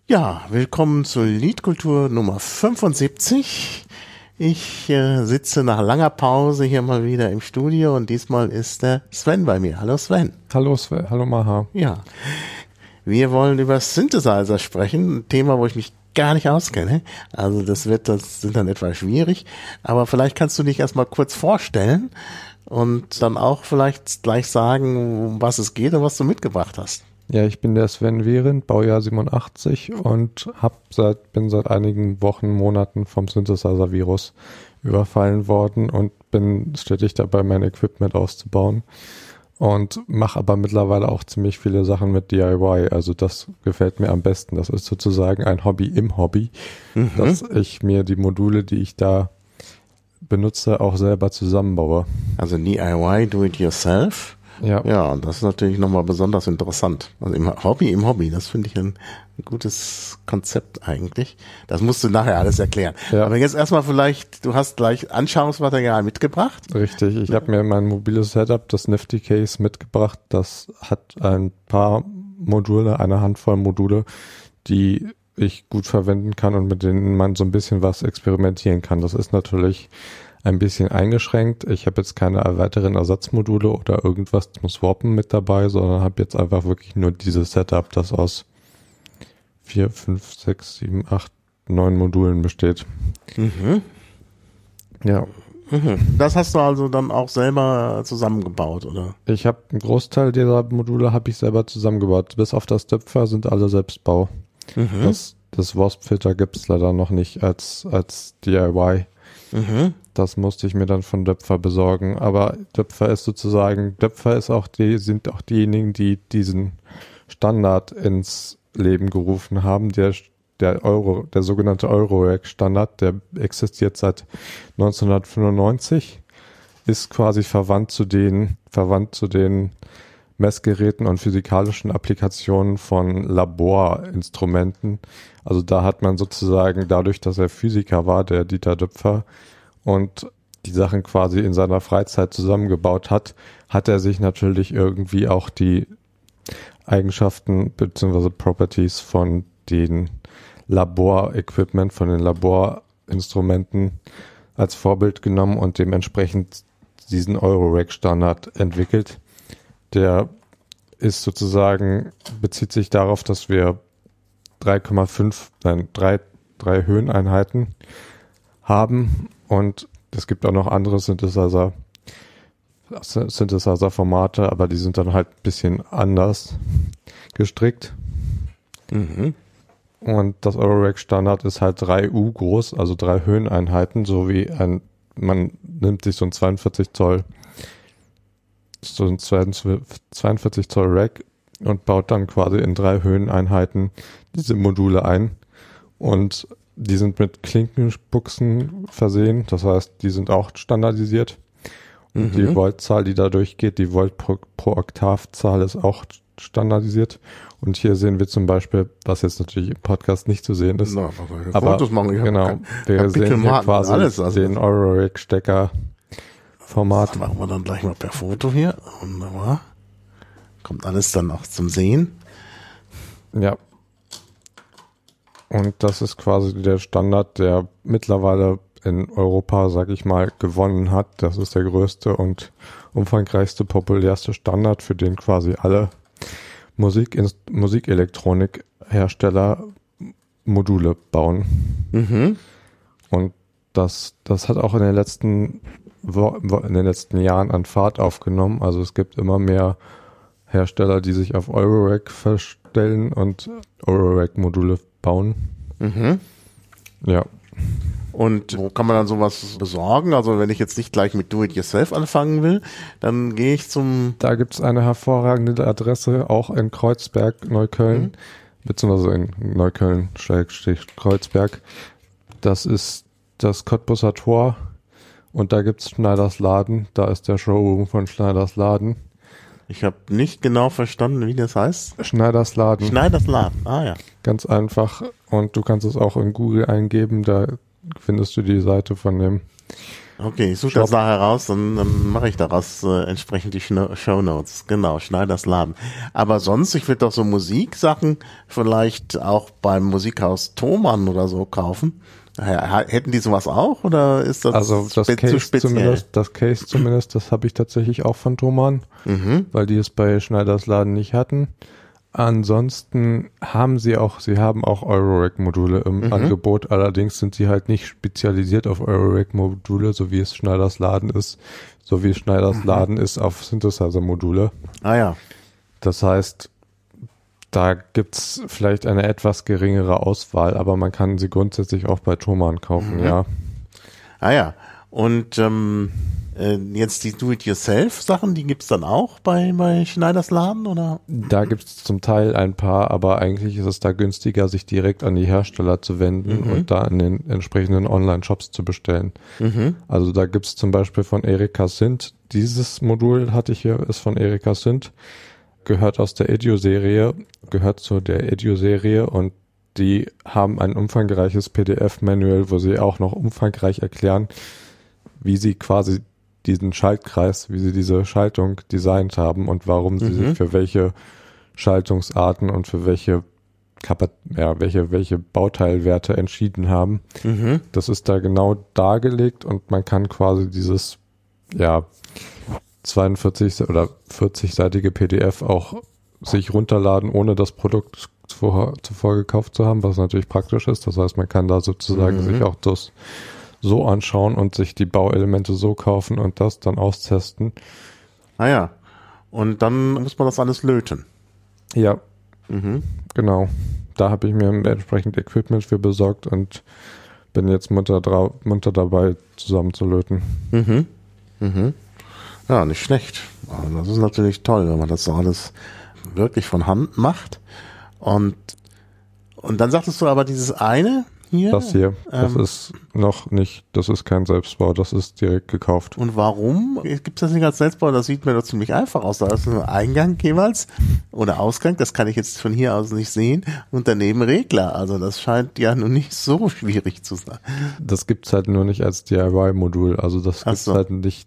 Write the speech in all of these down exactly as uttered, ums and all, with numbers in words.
Ja, willkommen zur Liedkultur Nummer fünfundsiebzig. Ich äh, sitze nach langer Pause hier mal wieder im Studio und diesmal ist der Sven bei mir. Hallo Sven. Hallo Sven, hallo Maha. Ja, wir wollen über Synthesizer sprechen, ein Thema, wo ich mich gar nicht auskenne. Also das wird das sind dann etwas schwierig, aber vielleicht kannst du dich erstmal kurz vorstellen und dann auch vielleicht gleich sagen, um was es geht und was du mitgebracht hast. Ja, ich bin der Sven Wehrendt, Baujahr siebenundachtzig und hab seit, bin seit einigen Wochen, Monaten vom Synthesizer-Virus überfallen worden und bin stetig dabei, mein Equipment auszubauen und mache aber mittlerweile auch ziemlich viele Sachen mit D I Y. Also das gefällt mir am besten. Das ist sozusagen ein Hobby im Hobby, mhm. dass ich mir die Module, die ich da benutze, auch selber zusammenbaue. Also D I Y, do it yourself. Ja. Ja, und das ist natürlich nochmal besonders interessant. Also im Hobby, im Hobby, das finde ich ein, ein gutes Konzept eigentlich. Das musst du nachher alles erklären. Ja. Aber jetzt erstmal vielleicht, du hast gleich Anschauungsmaterial mitgebracht. Richtig, ich habe mir mein mobiles Setup, das Nifty Case, mitgebracht. Das hat ein paar Module, eine Handvoll Module, die ich gut verwenden kann und mit denen man so ein bisschen was experimentieren kann. Das ist natürlich ein bisschen eingeschränkt. Ich habe jetzt keine weiteren Ersatzmodule oder irgendwas zum Swappen mit dabei, sondern habe jetzt einfach wirklich nur dieses Setup, das aus vier, fünf, sechs, sieben, acht, neun Modulen besteht. Mhm. Ja. Mhm. Das hast du also dann auch selber zusammengebaut, oder? Ich habe einen Großteil dieser Module habe ich selber zusammengebaut. Bis auf das Töpfer sind alle Selbstbau. Mhm. Das, das Wasp-Filter gibt es leider noch nicht als, als D I Y. Mhm. Das musste ich mir dann von Döpfer besorgen. Aber Döpfer ist sozusagen, Döpfer ist auch die, sind auch diejenigen, die diesen Standard ins Leben gerufen haben. Der, der Euro, der sogenannte Eurorack-Standard, der existiert seit neunzehnhundertfünfundneunzig, ist quasi verwandt zu den, verwandt zu den Messgeräten und physikalischen Applikationen von Laborinstrumenten. Also da hat man sozusagen dadurch, dass er Physiker war, der Dieter Döpfer, und die Sachen quasi in seiner Freizeit zusammengebaut hat, hat er sich natürlich irgendwie auch die Eigenschaften bzw. Properties von den Laborequipment, von den Laborinstrumenten als Vorbild genommen und dementsprechend diesen Eurorack-Standard entwickelt. Der ist sozusagen, bezieht sich darauf, dass wir drei Komma fünf, nein, drei, drei Höheneinheiten haben und es gibt auch noch andere Synthesizer, Synthesizer-Formate, aber die sind dann halt ein bisschen anders gestrickt. Mhm. Und das Eurorack-Standard ist halt drei U groß, also drei Höheneinheiten, so wie ein, man nimmt sich so ein zweiundvierzig Zoll so ein zweiundvierzig Zoll Rack und baut dann quasi in drei Höheneinheiten diese Module ein und die sind mit Klinkenbuchsen versehen, das heißt, die sind auch standardisiert. Mhm. Die Voltzahl, die da durchgeht, die Volt pro, pro Oktavzahl ist auch standardisiert. Und hier sehen wir zum Beispiel, was jetzt natürlich im Podcast nicht zu sehen ist. Na, aber, aber Fotos machen. Ich genau, wir sehen hier quasi alles, also den Eurorack-Stecker Format. Das machen wir dann gleich mal per Foto hier. Wunderbar. Kommt alles dann auch zum Sehen. Ja. Und das ist quasi der Standard, der mittlerweile in Europa, sag ich mal, gewonnen hat. Das ist der größte und umfangreichste, populärste Standard, für den quasi alle Musik, Musikelektronikhersteller Module bauen. Mhm. Und das, das hat auch in den letzten in den letzten Jahren an Fahrt aufgenommen. Also es gibt immer mehr Hersteller, die sich auf Eurorack verstellen und Eurorack-Module bauen. Mhm. Ja. Und wo kann man dann sowas besorgen? Also wenn ich jetzt nicht gleich mit Do-it-yourself anfangen will, dann gehe ich zum... Da gibt es eine hervorragende Adresse, auch in Kreuzberg, Neukölln, mhm. beziehungsweise in Neukölln-Kreuzberg. Das ist das Cottbusser Tor. Und da gibt's Schneiders Laden, da ist der Showroom von Schneiders Laden. Ich habe nicht genau verstanden, wie das heißt. Schneiders Laden. Schneiders Laden, ah ja. Ganz einfach und du kannst es auch in Google eingeben, da findest du die Seite von dem Okay, ich suche das nachher raus und dann mache ich daraus äh, entsprechend die Shownotes. Genau, Schneiders Laden. Aber sonst, ich würde doch so Musiksachen vielleicht auch beim Musikhaus Thomann oder so kaufen. Hätten die sowas auch oder ist das, also das spe- Case zu speziell? Zumindest, das Case zumindest, das habe ich tatsächlich auch von Thomann, Mhm. weil die es bei Schneiders Laden nicht hatten. Ansonsten haben sie auch, sie haben auch Eurorack-Module im Mhm. Angebot, allerdings sind sie halt nicht spezialisiert auf Eurorack-Module, so wie es Schneiders Laden ist, so wie Schneiders Mhm. Laden ist auf Synthesizer-Module. Ah ja. Das heißt, da gibt's vielleicht eine etwas geringere Auswahl, aber man kann sie grundsätzlich auch bei Thomann kaufen, Mhm. ja. Ah ja. Und ähm, äh, jetzt die Do-it-yourself-Sachen, die gibt's dann auch bei, bei Schneiders Laden, oder? Da gibt's zum Teil ein paar, aber eigentlich ist es da günstiger, sich direkt an die Hersteller zu wenden Mhm. und da in den entsprechenden Online-Shops zu bestellen. Mhm. Also da gibt's zum Beispiel von Erika Synth, dieses Modul hatte ich hier, ist von Erika Synth, gehört aus der Edio-Serie, gehört zu der Edio-Serie und die haben ein umfangreiches P D F-Manual, wo sie auch noch umfangreich erklären, wie sie quasi diesen Schaltkreis, wie sie diese Schaltung designt haben und warum sie Mhm. sich für welche Schaltungsarten und für welche Kapa- ja, welche, welche Bauteilwerte entschieden haben. Mhm. Das ist da genau dargelegt und man kann quasi dieses, ja, zweiundvierzig oder vierzig-seitige P D F auch sich runterladen, ohne das Produkt zuvor, zuvor gekauft zu haben, was natürlich praktisch ist. Das heißt, man kann da sozusagen Mhm. sich auch das so anschauen und sich die Bauelemente so kaufen und das dann austesten. Ah ja. Und dann muss man das alles löten. Ja, Mhm. genau. Da habe ich mir entsprechend Equipment für besorgt und bin jetzt munter, dra- munter dabei, zusammenzulöten. Mhm. Mhm. Ja, nicht schlecht. Also das ist natürlich toll, wenn man das so alles wirklich von Hand macht. Und, und dann sagtest du aber dieses eine hier. Das hier, das ähm, ist noch nicht, das ist kein Selbstbau, das ist direkt gekauft. Und warum gibt es das nicht als Selbstbau? Das sieht mir doch ziemlich einfach aus. Da ist ein Eingang jeweils oder Ausgang, das kann ich jetzt von hier aus nicht sehen. Und daneben Regler. Also das scheint ja nun nicht so schwierig zu sein. Das gibt's halt nur nicht als D I Y-Modul, also das Ach gibt's so. halt nicht,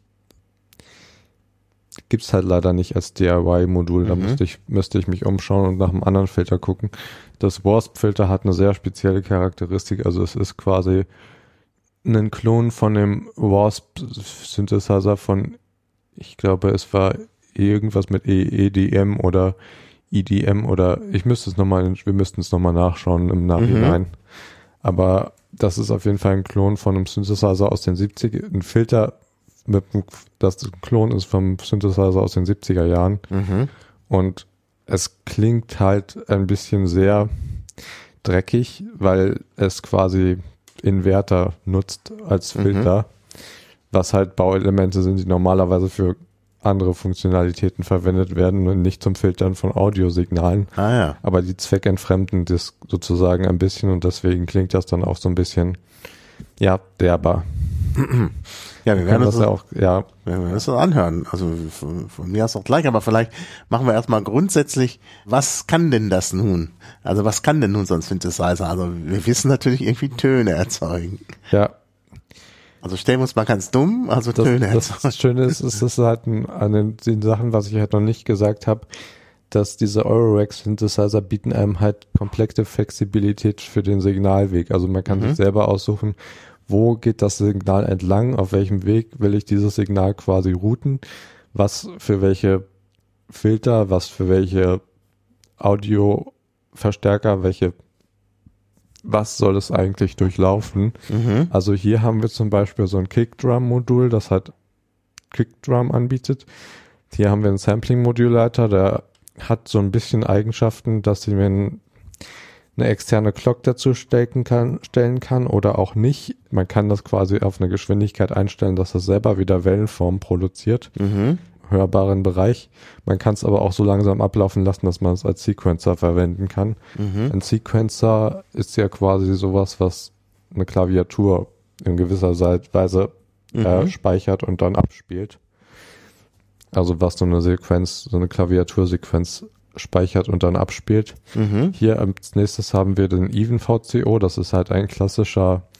gibt's halt leider nicht als D I Y-Modul. Da Mhm. müsste ich, müsste ich mich umschauen und nach einem anderen Filter gucken. Das Wasp-Filter hat eine sehr spezielle Charakteristik, also es ist quasi ein Klon von dem Wasp-Synthesizer von, ich glaube, es war irgendwas mit E D M oder E D M oder ich müsste es nochmal, wir müssten es nochmal nachschauen im Nachhinein. Mhm. Aber das ist auf jeden Fall ein Klon von einem Synthesizer aus den siebziger, ein Filter mit, das ein Klon ist vom Synthesizer aus den siebziger Jahren. Mhm. Und es klingt halt ein bisschen sehr dreckig, weil es quasi Inverter nutzt als Filter, mhm. was halt Bauelemente sind, die normalerweise für andere Funktionalitäten verwendet werden und nicht zum Filtern von Audiosignalen. Ah ja. Aber die zweckentfremden das sozusagen ein bisschen und deswegen klingt das dann auch so ein bisschen, ja, derber. Ja, wir werden das das ja auch, ja. Wir werden das anhören. Also von, von mir aus auch gleich, aber vielleicht machen wir erstmal grundsätzlich, was kann denn das nun? Also was kann denn nun so ein Synthesizer? Also wir wissen natürlich irgendwie Töne erzeugen. Ja. Also stellen wir uns mal ganz dumm, also Das, Töne das, erzeugen. das Schöne ist, ist das halt ein, an den, den Sachen, was ich halt noch nicht gesagt habe, dass diese Eurorack-Synthesizer bieten einem halt komplette Flexibilität für den Signalweg. Also man kann Mhm. sich selber aussuchen, wo geht das Signal entlang, auf welchem Weg will ich dieses Signal quasi routen, was für welche Filter, was für welche Audioverstärker, welche, was soll es eigentlich durchlaufen. Mhm. Also hier haben wir zum Beispiel so ein Kickdrum-Modul, das halt Kickdrum anbietet. Hier haben wir einen Sampling-Modulator, der hat so ein bisschen Eigenschaften, dass sie mir eine externe Clock dazu stellen kann, stellen kann oder auch nicht. Man kann das quasi auf eine Geschwindigkeit einstellen, dass das selber wieder Wellenform produziert, Mhm. hörbaren Bereich. Man kann es aber auch so langsam ablaufen lassen, dass man es als Sequencer verwenden kann. Mhm. Ein Sequencer ist ja quasi sowas, was eine Klaviatur in gewisser Weise äh, Mhm. speichert und dann abspielt. Also was so eine Sequenz, so eine Klaviatursequenz speichert und dann abspielt. Mhm. Hier als nächstes haben wir den Even V C O, das ist halt ein klassischer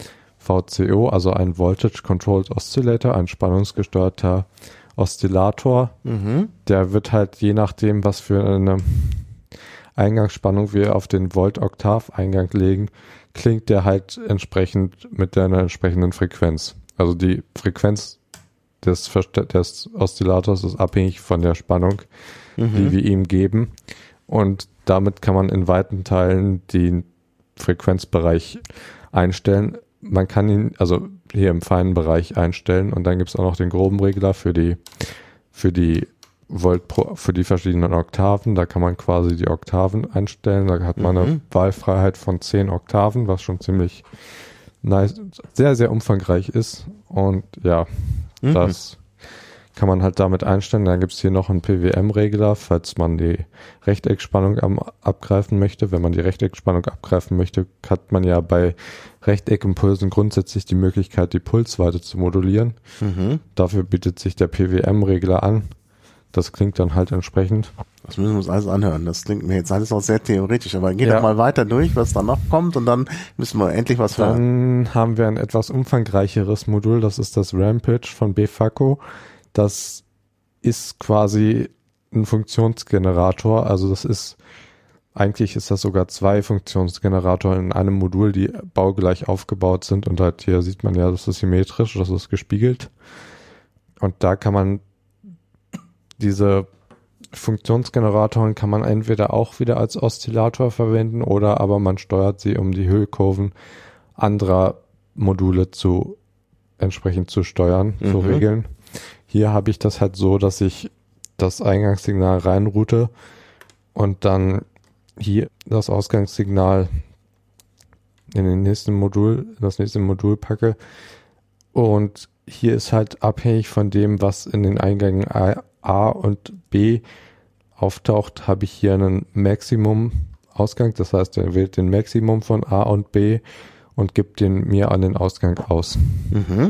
V C O, also ein Voltage Controlled Oscillator, ein spannungsgesteuerter Oszillator. Mhm. Der wird halt je nachdem, was für eine Eingangsspannung wir auf den Volt-Oktav-Eingang legen, klingt der halt entsprechend mit einer entsprechenden Frequenz. Also die Frequenz des, des Oszillators ist abhängig von der Spannung, mhm. die wir ihm geben. Und damit kann man in weiten Teilen den Frequenzbereich einstellen. Man kann ihn also hier im feinen Bereich einstellen und dann gibt es auch noch den groben Regler für die für die Volt pro, für die verschiedenen Oktaven. Da kann man quasi die Oktaven einstellen. Da hat man mhm. eine Wahlfreiheit von zehn Oktaven, was schon ziemlich nice, sehr, sehr umfangreich ist. Und ja, mhm. das kann man halt damit einstellen. Dann gibt es hier noch einen P W M-Regler, falls man die Rechteckspannung am, abgreifen möchte. Wenn man die Rechteckspannung abgreifen möchte, hat man ja bei Rechteckimpulsen grundsätzlich die Möglichkeit, die Pulsweite zu modulieren. Mhm. Dafür bietet sich der P W M-Regler an. Das klingt dann halt entsprechend. Das müssen wir uns alles anhören. Das klingt mir jetzt alles auch sehr theoretisch, aber geht ja. doch mal weiter durch, was da noch kommt und dann müssen wir endlich was hören. Dann haben wir ein etwas umfangreicheres Modul, das ist das Rampage von Befaco. Das ist quasi ein Funktionsgenerator, also das ist, eigentlich ist das sogar zwei Funktionsgeneratoren in einem Modul, die baugleich aufgebaut sind und halt hier sieht man ja, das ist symmetrisch, das ist gespiegelt und da kann man diese Funktionsgeneratoren kann man entweder auch wieder als Oszillator verwenden oder aber man steuert sie, um die Hüllkurven anderer Module zu entsprechend zu steuern, mhm. zu regeln. Hier habe ich das halt so, dass ich das Eingangssignal reinroute und dann hier das Ausgangssignal in den nächsten Modul, in das nächste Modul packe. Und hier ist halt abhängig von dem, was in den Eingängen A, A und B auftaucht, habe ich hier einen Maximum-Ausgang. Das heißt, er wählt den Maximum von A und B und gibt den mir an den Ausgang aus. Mhm.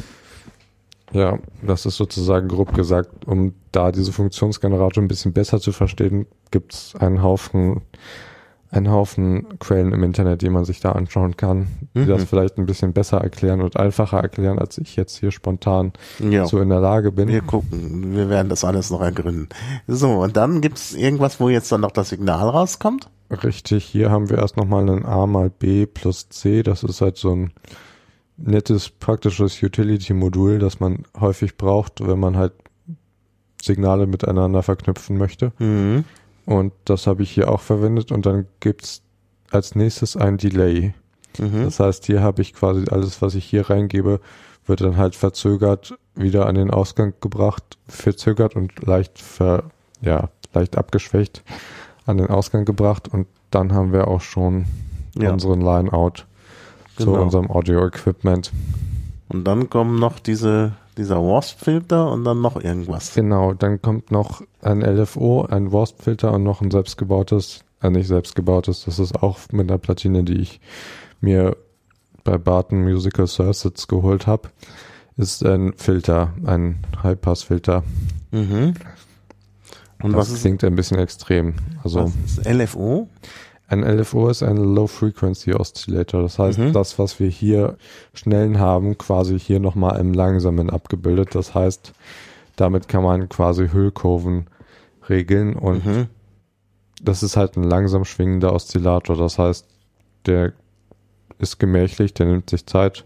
Ja, das ist sozusagen grob gesagt, um da diese Funktionsgenerator ein bisschen besser zu verstehen, gibt es einen Haufen, einen Haufen Quellen im Internet, die man sich da anschauen kann, die mhm. das vielleicht ein bisschen besser erklären und einfacher erklären, als ich jetzt hier spontan ja. so in der Lage bin. Wir gucken, wir werden das alles noch ergründen. So, und dann gibt es irgendwas, wo jetzt dann noch das Signal rauskommt? Richtig, hier haben wir erst nochmal einen A mal B plus C, das ist halt so ein nettes, praktisches Utility-Modul, das man häufig braucht, wenn man halt Signale miteinander verknüpfen möchte. Mhm. Und das habe ich hier auch verwendet und dann gibt's als nächstes ein Delay. Mhm. Das heißt, hier habe ich quasi alles, was ich hier reingebe, wird dann halt verzögert wieder an den Ausgang gebracht, verzögert und leicht ver, ja, leicht abgeschwächt an den Ausgang gebracht und dann haben wir auch schon ja. unseren Line-Out. Genau. Zu unserem Audio-Equipment. Und dann kommen noch diese, dieser W A S P-Filter und dann noch irgendwas. Genau, dann kommt noch ein L F O, ein W A S P-Filter und noch ein selbstgebautes, äh nicht selbstgebautes, das ist auch mit einer Platine, die ich mir bei Barton Musical Circuits geholt habe, ist ein Filter, ein High-Pass-Filter. Mhm. Und das was klingt ist, ein bisschen extrem. Also, was ist L F O? Ein L F O ist ein Low-Frequency Oscillator. Das heißt, mhm. das, was wir hier schnellen haben, quasi hier nochmal im Langsamen abgebildet. Das heißt, damit kann man quasi Hüllkurven regeln und mhm. das ist halt ein langsam schwingender Oszillator. Das heißt, der ist gemächlich, der nimmt sich Zeit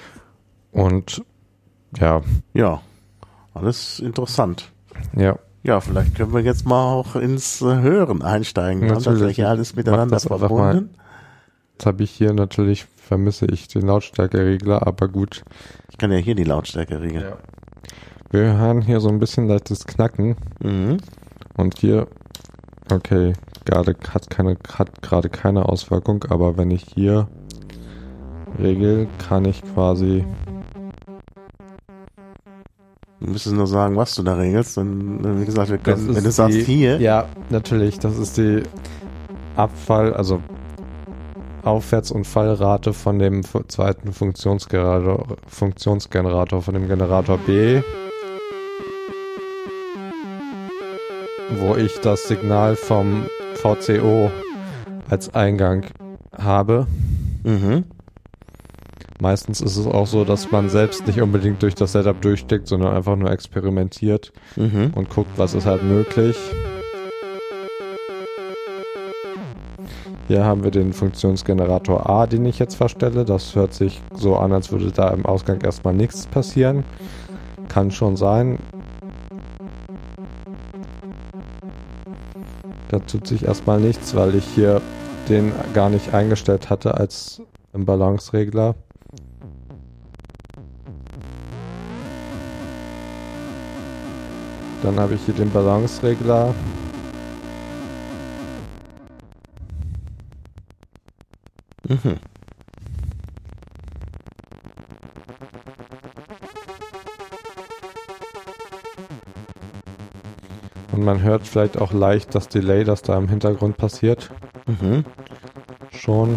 und ja. Ja, alles interessant. Ja. Ja, vielleicht können wir jetzt mal auch ins Hören einsteigen. Natürlich. Das ist ja alles miteinander verbunden. Jetzt habe ich hier natürlich, vermisse ich den Lautstärkeregler, aber gut. Ich kann ja hier die Lautstärke regeln. Ja. Wir hören hier so ein bisschen leichtes Knacken. Mhm. Und hier, okay, gerade hat keine, hat gerade keine Auswirkung, aber wenn ich hier regel, kann ich quasi. Du müsstest nur sagen, was du da regelst. Und wie gesagt, wir können, wenn du sagst die, hier. Ja, natürlich. Das ist die Abfall, also Aufwärts- und Fallrate von dem zweiten Funktionsgenerator, Funktionsgenerator von dem Generator B, wo ich das Signal vom V C O als Eingang habe. Mhm. Meistens ist es auch so, dass man selbst nicht unbedingt durch das Setup durchsteckt, sondern einfach nur experimentiert mhm. und guckt, was ist halt möglich. Hier haben wir den Funktionsgenerator A, den ich jetzt verstelle. Das hört sich so an, als würde da im Ausgang erstmal nichts passieren. Kann schon sein. Da tut sich erstmal nichts, weil ich hier den gar nicht eingestellt hatte als im Balanceregler. Dann habe ich hier den Balanceregler. Mhm. Und man hört vielleicht auch leicht das Delay, das da im Hintergrund passiert. Mhm. Schon.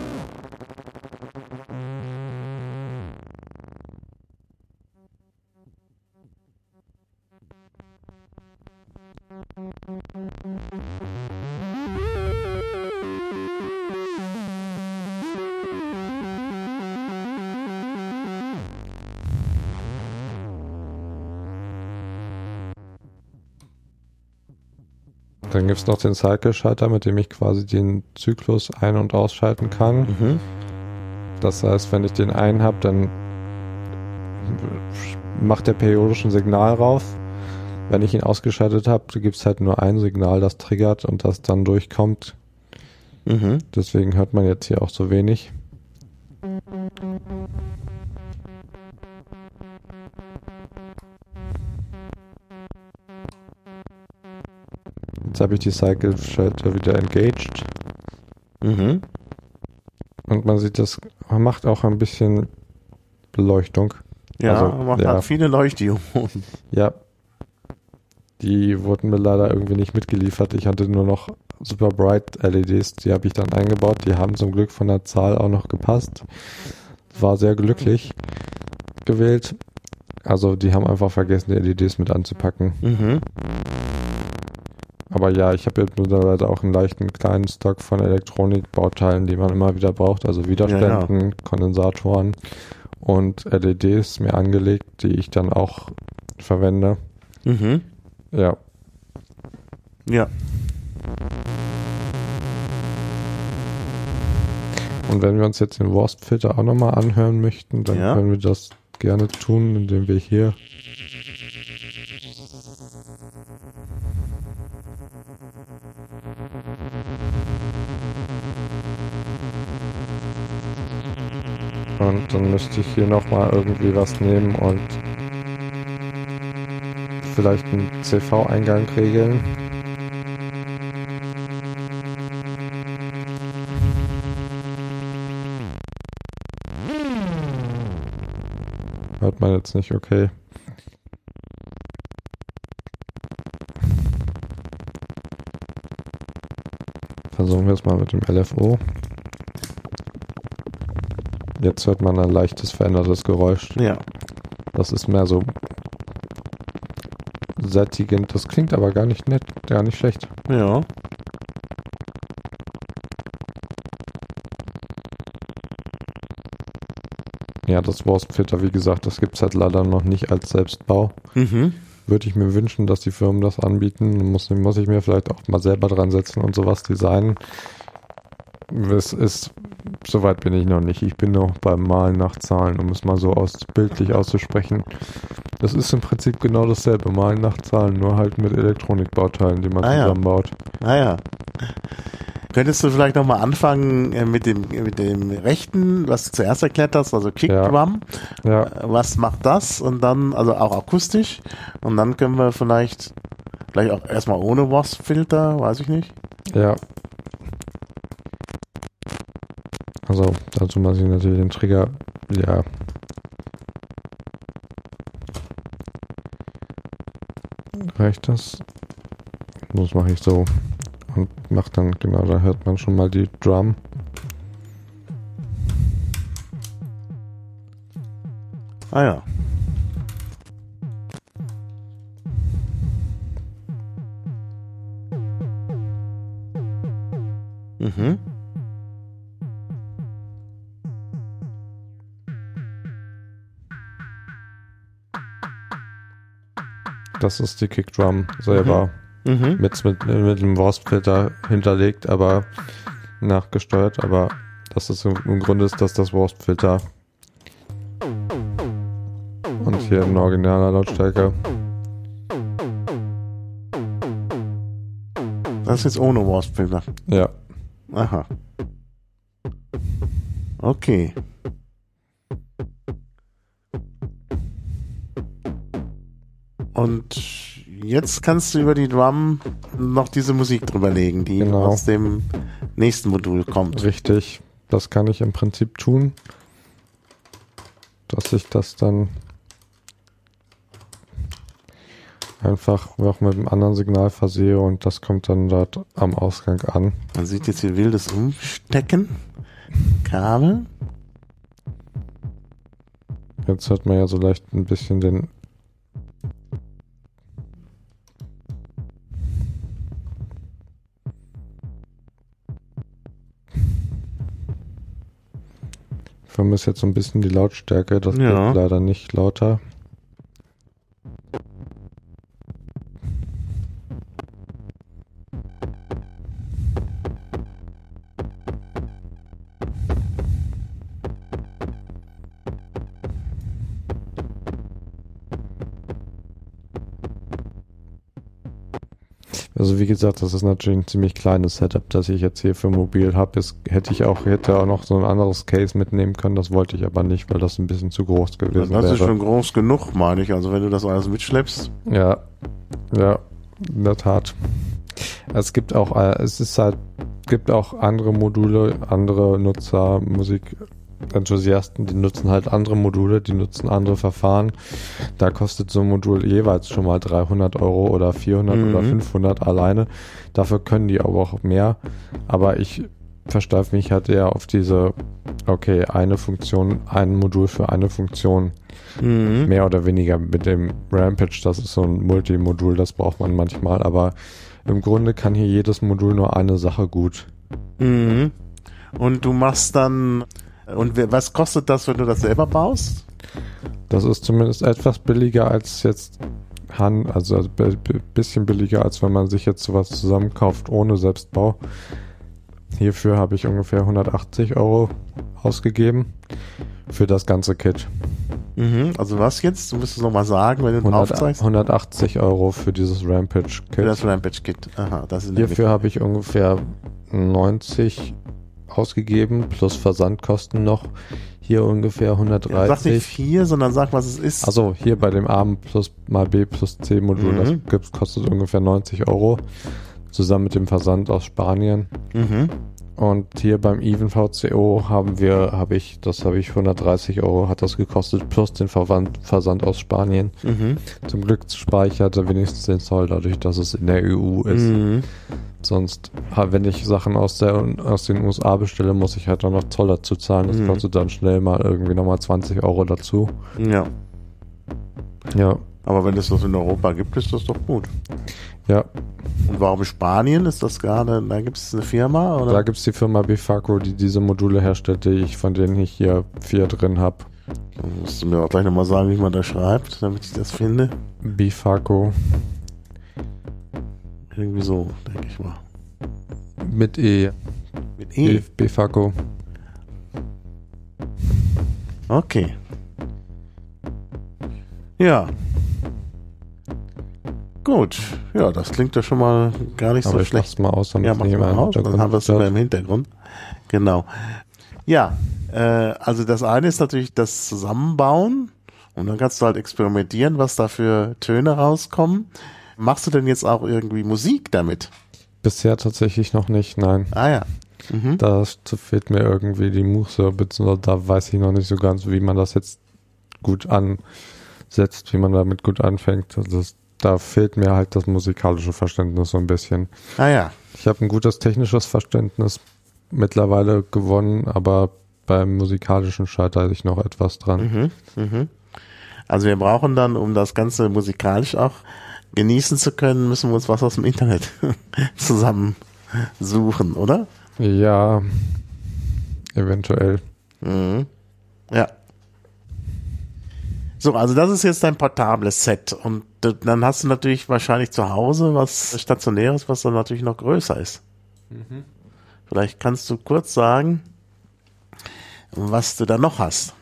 Dann gibt es noch den Cycle-Schalter, mit dem ich quasi den Zyklus ein- und ausschalten kann. Mhm. Das heißt, wenn ich den einen habe, dann macht der periodisch ein Signal rauf. Wenn ich ihn ausgeschaltet habe, gibt es halt nur ein Signal, das triggert und das dann durchkommt. Mhm. Deswegen hört man jetzt hier auch so wenig. Jetzt habe ich die Cycle-Schalter wieder engaged. Mhm. Und man sieht, das macht auch ein bisschen Beleuchtung. Ja, also, macht ja. Auch viele Leuchtdioden. Ja. Die wurden mir leider irgendwie nicht mitgeliefert. Ich hatte nur noch Super Bright L E Ds, die habe ich dann eingebaut. Die haben zum Glück von der Zahl auch noch gepasst. War sehr glücklich gewählt. Also die haben einfach vergessen, die L E Ds mit anzupacken. Mhm. Aber ja, ich habe jetzt mittlerweile auch einen leichten kleinen Stock von Elektronikbauteilen, die man immer wieder braucht. Also Widerständen, ja, ja. Kondensatoren und L E Ds mir angelegt, die ich dann auch verwende. Mhm. Ja. Ja. Und wenn wir uns jetzt den Wasp-Filter auch nochmal anhören möchten, dann ja. können wir das gerne tun, indem wir hier und dann müsste ich hier nochmal irgendwie was nehmen und vielleicht einen C V-Eingang regeln. Hört man jetzt nicht, okay. Versuchen wir es mal mit dem L F O. Jetzt hört man ein leichtes verändertes Geräusch. Ja. Das ist mehr so sättigend. Das klingt aber gar nicht nett, gar nicht schlecht. Ja. Ja, das Wasp-Filter, wie gesagt, das gibt es halt leider noch nicht als Selbstbau. Mhm. Würde ich mir wünschen, dass die Firmen das anbieten. Muss, muss ich mir vielleicht auch mal selber dran setzen und sowas designen. Es ist, soweit bin ich noch nicht. Ich bin noch beim Malen nach Zahlen, um es mal so aus, bildlich auszusprechen. Das ist im Prinzip genau dasselbe, Malen nach Zahlen, nur halt mit Elektronikbauteilen, die man ah, zusammenbaut. Ja. Ah ja. Könntest du vielleicht nochmal anfangen mit dem, mit dem rechten, was du zuerst erklärt hast, also Kickdrum. Ja. Ja. Was macht das? Und dann, also auch akustisch. Und dann können wir vielleicht, vielleicht auch erstmal ohne Wasp-Filter, weiß ich nicht. Ja. Also dazu muss ich natürlich den Trigger, ja. Reicht das? Das mache ich so. Und macht dann, genau, da hört man schon mal die Drum. Ah ja. Mhm. Das ist die Kickdrum selber. Mhm. Mit, mit, mit dem Wasp-Filter hinterlegt, aber nachgesteuert, aber das ist im, im Grunde ist das das Wasp-Filter. Und hier in originaler Lautstärke. Das ist jetzt ohne Wasp-Filter. Ja. Aha. Okay. Und jetzt kannst du über die Drum noch diese Musik drüber legen, die Genau. aus dem nächsten Modul kommt. Richtig. Das kann ich im Prinzip tun, dass ich das dann einfach noch mit einem anderen Signal versehe und das kommt dann dort am Ausgang an. Man sieht jetzt hier wildes Umstecken. Kabel. Jetzt hört man ja so leicht ein bisschen den Ich vermisse jetzt so ein bisschen die Lautstärke, das Ja. geht leider nicht lauter. Also wie gesagt, das ist natürlich ein ziemlich kleines Setup, das ich jetzt hier für mobil habe. Das hätte ich auch, hätte auch noch so ein anderes Case mitnehmen können, das wollte ich aber nicht, weil das ein bisschen zu groß gewesen Das wäre. ist schon groß genug, meine ich. Also wenn du das alles mitschleppst. Ja, ja, in der Tat. Es gibt auch, äh, es ist halt, gibt auch andere Module, andere Nutzer, Musikenthusiasten, die nutzen halt andere Module, die nutzen andere Verfahren. Da kostet so ein Modul jeweils schon mal dreihundert Euro oder vierhundert Mhm. oder fünfhundert alleine. Dafür können die aber auch mehr. Aber ich versteife mich halt eher auf diese, okay, eine Funktion, ein Modul für eine Funktion. Mhm. Mehr oder weniger mit dem Rampage, das ist so ein Multimodul, das braucht man manchmal, aber im Grunde kann hier jedes Modul nur eine Sache gut. Mhm. Und du machst dann, und wer- was kostet das, wenn du das selber baust? Das ist zumindest etwas billiger als jetzt Han, also ein bisschen billiger, als wenn man sich jetzt sowas zusammenkauft ohne Selbstbau. Hierfür habe ich ungefähr hundertachtzig Euro ausgegeben für das ganze Kit. Mhm. Also was jetzt? Du müsstest es nochmal sagen, wenn du hundert, aufzeigst. hundertachtzig Euro für dieses Für Rampage-Kit. das Rampage-Kit. Aha, das ist in der Hierfür Mitte. habe ich ungefähr neunzig ausgegeben, plus Versandkosten noch. Hier ungefähr Ja, sag nicht hundertdreißig. vier, sondern sag, was es ist. Also hier bei dem A plus mal B plus C Modul, Mhm. das gibt's, kostet ungefähr neunzig Euro. Zusammen mit dem Versand aus Spanien. Mhm. Und hier beim Even V C O haben wir, habe ich, das habe ich hundertdreißig Euro hat das gekostet, plus den Versand, Versand aus Spanien. Mhm. Zum Glück speichert er wenigstens den Zoll, dadurch, dass es in der E U ist. Mhm. Sonst, wenn ich Sachen aus, der, aus den U S A bestelle, muss ich halt auch noch Zoll dazu zahlen. Das Mhm. kostet dann schnell mal irgendwie nochmal zwanzig Euro dazu. Ja. Ja, Aber wenn es das in Europa gibt, ist das doch gut. ja. Und warum Spanien? Ist das gerade, da gibt es eine Firma? Oder? Da gibt es die Firma Bifaco, die diese Module herstellt, die ich, von denen ich hier vier drin habe. Dann musst du mir auch gleich nochmal sagen, wie man das schreibt, damit ich das finde. Bifaco Irgendwie so, denke ich mal. mit E. Mit E. Bifaco. Okay. Ja. Gut. Ja, das klingt ja schon mal gar nicht Aber so ich schlecht. mach's mal aus, damit Ja, mach nicht mal mehr aus, dann haben wir es sogar im Hintergrund. Genau. Ja, äh, also das eine ist natürlich das Zusammenbauen und dann kannst du halt experimentieren, was da für Töne rauskommen. Machst du denn jetzt auch irgendwie Musik damit? Bisher tatsächlich noch nicht, nein. Ah ja. Mhm. Da fehlt mir irgendwie die Muße, beziehungsweise da weiß ich noch nicht so ganz, wie man das jetzt gut ansetzt, wie man damit gut anfängt. Also das, da fehlt mir halt das musikalische Verständnis so ein bisschen. Ah ja. Ich habe ein gutes technisches Verständnis mittlerweile gewonnen, aber beim musikalischen scheitere ich noch etwas dran. Mhm. Mhm. Also wir brauchen dann, um das Ganze musikalisch auch genießen zu können, müssen wir uns was aus dem Internet zusammen suchen, oder? Ja, eventuell. Mhm. Ja. So, also das ist jetzt dein portables Set und dann hast du natürlich wahrscheinlich zu Hause was Stationäres, was dann natürlich noch größer ist. Mhm. Vielleicht kannst du kurz sagen, was du da noch hast.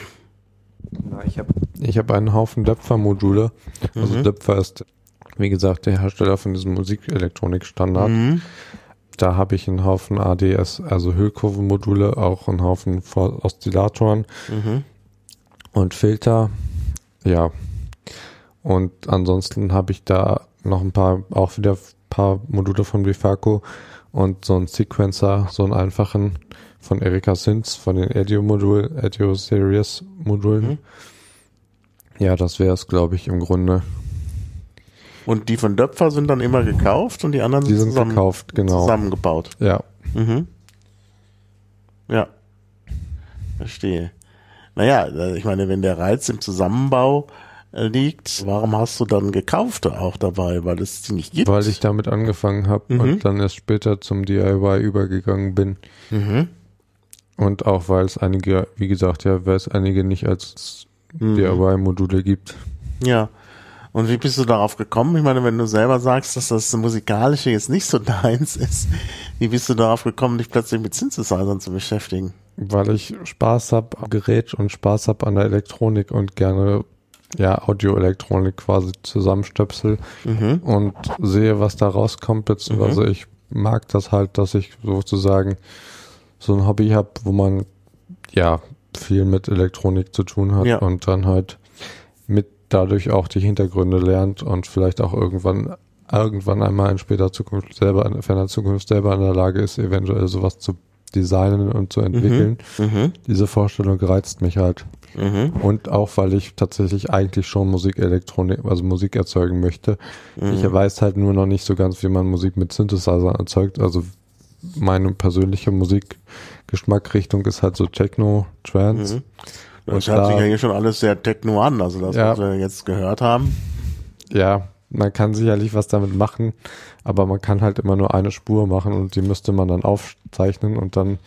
Na, ich habe ich hab einen Haufen Döpfer-Module. Also mhm. Döpfer ist, wie gesagt, der Hersteller von diesem Musikelektronik-Standard. Mhm. Da habe ich einen Haufen A D S, also Hüllkurvenmodule, auch einen Haufen Oszillatoren mhm. und Filter. Ja. Und ansonsten habe ich da noch ein paar, auch wieder ein paar Module von Bifaco und so einen Sequencer, so einen einfachen von Erika Synths, von den Edio-Modul, Edio-Series-Modulen. Mhm. Ja, das wäre es, glaube ich, im Grunde. Und die von Döpfer sind dann immer gekauft und die anderen die sind zusammen, gekauft, genau. zusammengebaut? Ja. Mhm. Ja, verstehe. Naja, ich meine, wenn der Reiz im Zusammenbau liegt, warum hast du dann Gekaufte auch dabei? Weil es die nicht gibt? Weil ich damit angefangen habe mhm. und dann erst später zum D I Y übergegangen bin. Mhm. Und auch weil es einige, wie gesagt, ja, weil es einige nicht als mhm. D I Y-Module gibt. Ja. Und wie bist du darauf gekommen? Ich meine, wenn du selber sagst, dass das Musikalische jetzt nicht so deins ist, wie bist du darauf gekommen, dich plötzlich mit Synthesizern zu beschäftigen? Weil ich Spaß habe am Gerät und Spaß habe an der Elektronik und gerne ja Audioelektronik quasi zusammenstöpsel mhm. und sehe, was da rauskommt, beziehungsweise mhm. ich mag das halt, dass ich sozusagen so ein Hobby habe, wo man ja viel mit Elektronik zu tun hat ja. und dann halt mit dadurch auch die Hintergründe lernt und vielleicht auch irgendwann irgendwann einmal in später Zukunft selber, in ferner Zukunft selber in der Lage ist, eventuell sowas zu designen und zu entwickeln. Mhm. Mhm. Diese Vorstellung reizt mich halt. Mhm. Und auch, weil ich tatsächlich eigentlich schon Musikelektronik, also Musik erzeugen möchte. Mhm. Ich weiß halt nur noch nicht so ganz, wie man Musik mit Synthesizer erzeugt. Also meine persönliche Musikgeschmackrichtung ist halt so Techno, Trance. Mhm. Das hört sich ja hier schon alles sehr Techno an, also das, ja, was wir jetzt gehört haben. Ja, man kann sicherlich was damit machen, aber man kann halt immer nur eine Spur machen und die müsste man dann aufzeichnen und dann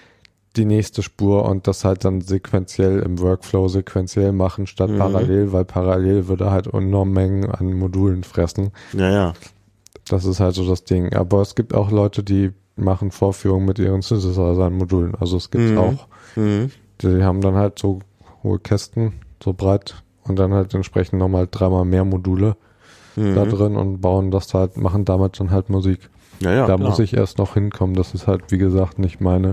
die nächste Spur und das halt dann sequenziell im Workflow sequenziell machen statt mhm. parallel, weil parallel würde halt enorm Mengen an Modulen fressen. Ja, ja. Das ist halt so das Ding. Aber es gibt auch Leute, die machen Vorführungen mit ihren Synthesizer-Modulen. Also es gibt mhm. auch. Mhm. Die haben dann halt so hohe Kästen, so breit und dann halt entsprechend nochmal dreimal mehr Module mhm. da drin und bauen das halt, machen damit dann halt Musik. Ja, ja, da klar. muss ich erst noch hinkommen. Das ist halt, wie gesagt, nicht meine,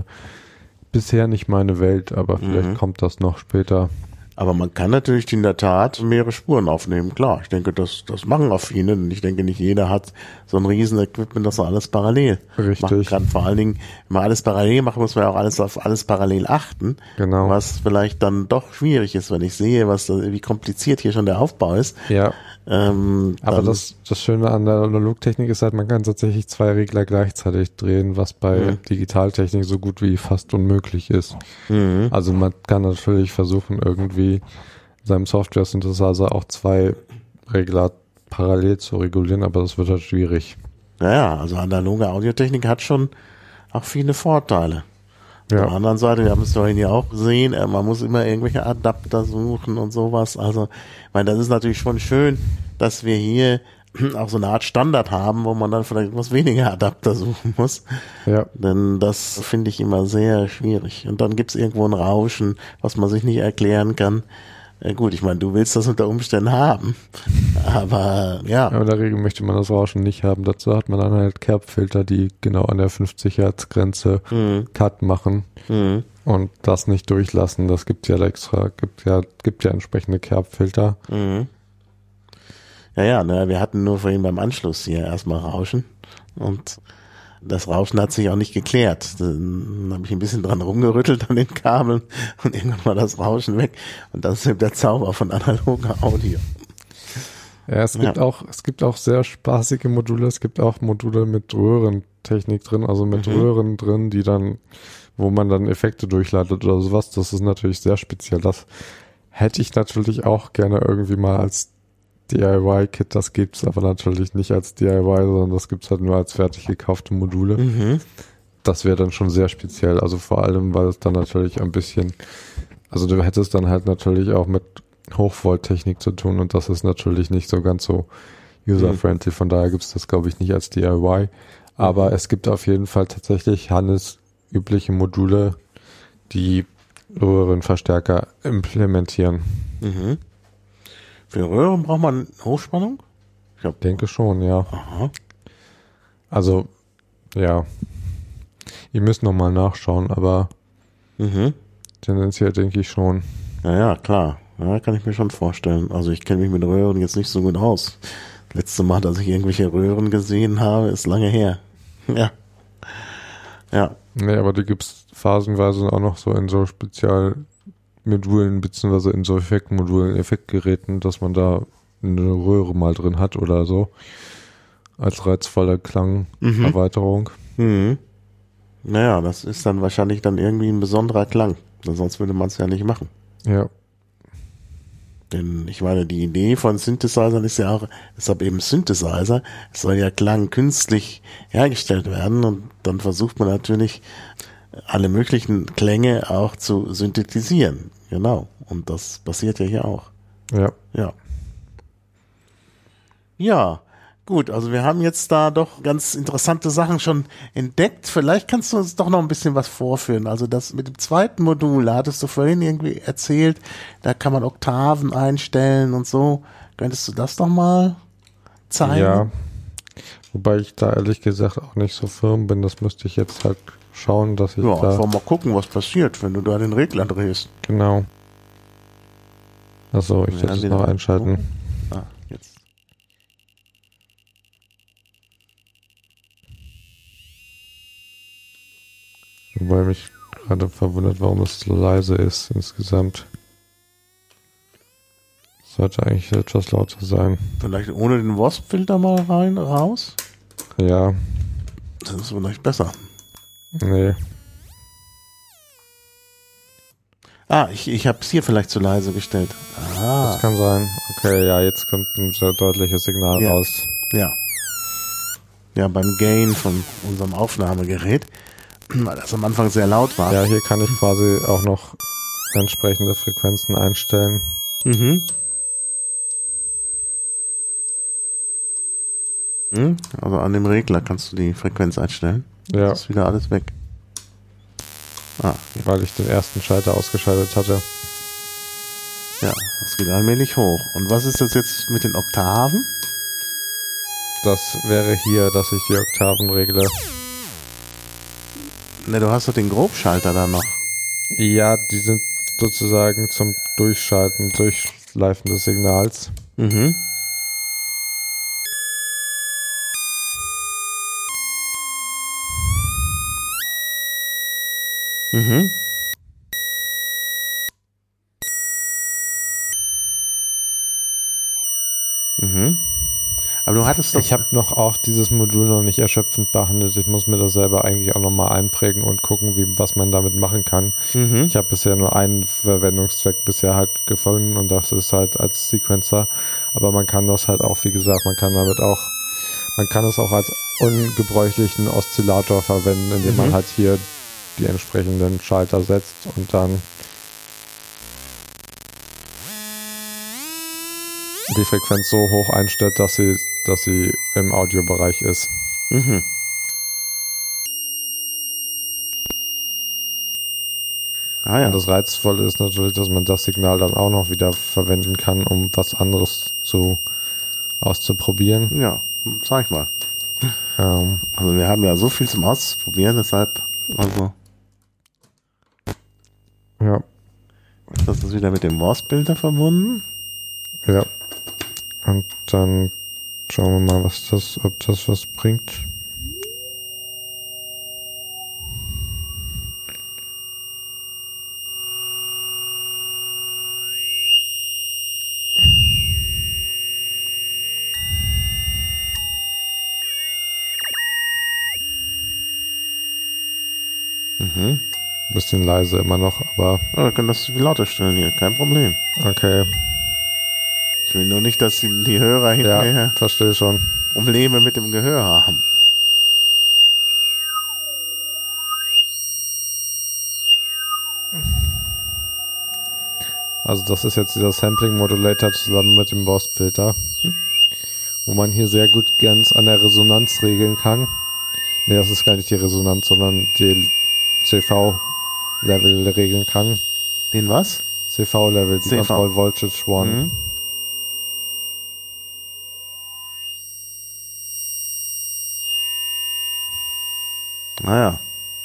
bisher nicht meine Welt, aber vielleicht mhm. kommt das noch später. Aber man kann natürlich in der Tat mehrere Spuren aufnehmen, klar. Ich denke, das, das machen auch viele und ich denke, nicht jeder hat so ein riesen Equipment, das er alles parallel Richtig. machen kann. Vor allen Dingen, wenn man alles parallel macht, muss man ja auch alles auf alles parallel achten. Genau. Was vielleicht dann doch schwierig ist, wenn ich sehe, was wie kompliziert hier schon der Aufbau ist. Ja. Ähm, Aber das, das Schöne an der Analogtechnik ist halt, man kann tatsächlich zwei Regler gleichzeitig drehen, was bei mhm. Digitaltechnik so gut wie fast unmöglich ist. Mhm. Also man kann natürlich versuchen, irgendwie seinem Software-Synthesizer auch zwei Regler parallel zu regulieren, aber das wird halt schwierig. Naja, also analoge Audiotechnik hat schon auch viele Vorteile. Ja. Auf der anderen Seite, wir haben es vorhin ja auch gesehen, man muss immer irgendwelche Adapter suchen und sowas. Also, ich meine, das ist natürlich schon schön, dass wir hier auch so eine Art Standard haben, wo man dann vielleicht etwas weniger Adapter suchen muss. Ja. Denn das finde ich immer sehr schwierig. Und dann gibt es irgendwo ein Rauschen, was man sich nicht erklären kann. Ja, gut, ich meine, du willst das unter Umständen haben, aber ja. Aber in der Regel möchte man das Rauschen nicht haben. Dazu hat man dann halt Kerbfilter, die genau an der fünfzig Hertz Grenze mhm. Cut machen mhm. und das nicht durchlassen. Das gibt ja extra, gibt ja, gibt ja entsprechende Kerbfilter. Mhm. Ja, ja, ne, wir hatten nur vorhin beim Anschluss hier erstmal Rauschen und das Rauschen hat sich auch nicht geklärt. Dann habe ich ein bisschen dran rumgerüttelt an den Kabeln und irgendwann war das Rauschen weg. Und das ist der Zauber von analoger Audio. Ja, es gibt ja. auch, es gibt auch sehr spaßige Module. Es gibt auch Module mit Röhrentechnik drin, also mit mhm. Röhren drin, die dann, wo man dann Effekte durchleitet oder sowas. Das ist natürlich sehr speziell. Das hätte ich natürlich auch gerne irgendwie mal als D I Y-Kit, das gibt's aber natürlich nicht als D I Y, sondern das gibt's halt nur als fertig gekaufte Module. Mhm. Das wäre dann schon sehr speziell, also vor allem, weil es dann natürlich ein bisschen, also du hättest dann halt natürlich auch mit Hochvolttechnik zu tun und das ist natürlich nicht so ganz so user-friendly, von daher gibt es das, glaube ich, nicht als D I Y. Aber es gibt auf jeden Fall tatsächlich handelsübliche Module, die Röhrenverstärker implementieren. Mhm. Für Röhren braucht man Hochspannung? Ich hab, denke schon, ja. Aha. Also, ja. Ihr müsst nochmal nachschauen, aber mhm. tendenziell denke ich schon. Ja, ja, klar. Ja, kann ich mir schon vorstellen. Also ich kenne mich mit Röhren jetzt nicht so gut aus. Letzte Mal, dass ich irgendwelche Röhren gesehen habe, ist lange her. Ja. Ja. Nee, aber die gibt es phasenweise auch noch so in so Spezialmodulen, beziehungsweise in so Effektmodulen, Effektgeräten, dass man da eine Röhre mal drin hat oder so. Als reizvolle Klangerweiterung. Mhm. Mhm. Naja, das ist dann wahrscheinlich dann irgendwie ein besonderer Klang. Sonst würde man es ja nicht machen. Ja. Denn ich meine, die Idee von Synthesizern ist ja auch, deshalb eben Synthesizer, es soll ja Klang künstlich hergestellt werden und dann versucht man natürlich alle möglichen Klänge auch zu synthetisieren. Genau. Und das passiert ja hier auch. Ja. Ja. Ja. Gut, also wir haben jetzt da doch ganz interessante Sachen schon entdeckt. Vielleicht kannst du uns doch noch ein bisschen was vorführen. Also das mit dem zweiten Modul, da hattest du vorhin irgendwie erzählt, da kann man Oktaven einstellen und so. Könntest du das noch mal zeigen? Ja, wobei ich da ehrlich gesagt auch nicht so firm bin. Das müsste ich jetzt halt schauen, dass ich ja, da... einfach mal gucken, was passiert, wenn du da den Regler drehst. Genau. Achso, ich Ja, sollte es noch einschalten. Gucken. Ah, jetzt. Wobei mich gerade verwundert, warum es so leise ist insgesamt. Sollte eigentlich etwas lauter sein. Vielleicht ohne den W A S P-Filter mal rein, raus? Ja. Das ist vielleicht besser. Nee. Ah, ich, ich habe es hier vielleicht zu leise gestellt. Ah. Das kann sein. Okay, ja, jetzt kommt ein sehr deutliches Signal Ja. raus. Ja. Ja, beim Gain von unserem Aufnahmegerät, weil das am Anfang sehr laut war. Ja, hier kann ich quasi auch noch entsprechende Frequenzen einstellen. Mhm. Hm? Also an dem Regler kannst du die Frequenz einstellen. Ja, Das ist wieder alles weg. Ah, ja. weil ich den ersten Schalter ausgeschaltet hatte. Ja, das geht allmählich hoch. Und was ist das jetzt mit den Oktaven? Das wäre hier, dass ich die Oktaven regle. Ne, du hast doch den Grobschalter da noch. Ja, die sind sozusagen zum Durchschalten, Durchschleifen des Signals. Mhm. Mhm. Mhm. Aber du hattest doch... Ich habe noch auch dieses Modul noch nicht erschöpfend behandelt. Ich muss mir das selber eigentlich auch nochmal einprägen und gucken, wie, was man damit machen kann. Mhm. Ich habe bisher nur einen Verwendungszweck bisher halt gefunden und das ist halt als Sequencer. Aber man kann das halt auch, wie gesagt, man kann damit auch, man kann es auch als ungebräuchlichen Oszillator verwenden, indem Mhm. man halt hier die entsprechenden Schalter setzt und dann die Frequenz so hoch einstellt, dass sie, dass sie im Audiobereich ist. Mhm. Ah ja. Und das Reizvolle ist natürlich, dass man das Signal dann auch noch wieder verwenden kann, um was anderes zu auszuprobieren. Ja, sag ich mal. Ähm, Also wir haben ja so viel zum Ausprobieren, deshalb, also, ja, das ist wieder mit dem W A S-Filter verbunden. ja. Und dann schauen wir mal, was das, ob das was bringt. Mhm. Bisschen leise immer noch, aber Ja, wir können das viel lauter stellen hier, kein Problem. okay. Ich will nur nicht, dass die, die Hörer Ja, hinterher verstehe schon. Probleme mit dem Gehör haben. Also das ist jetzt dieser Sampling Modulator zusammen mit dem Wasp-Filter, wo man hier sehr gut ganz an der Resonanz regeln kann. Ne, das ist gar nicht die Resonanz, sondern die C V-Level regeln kann. Den was? C V-Level, die C V. Control Voltage One. Mhm. Naja.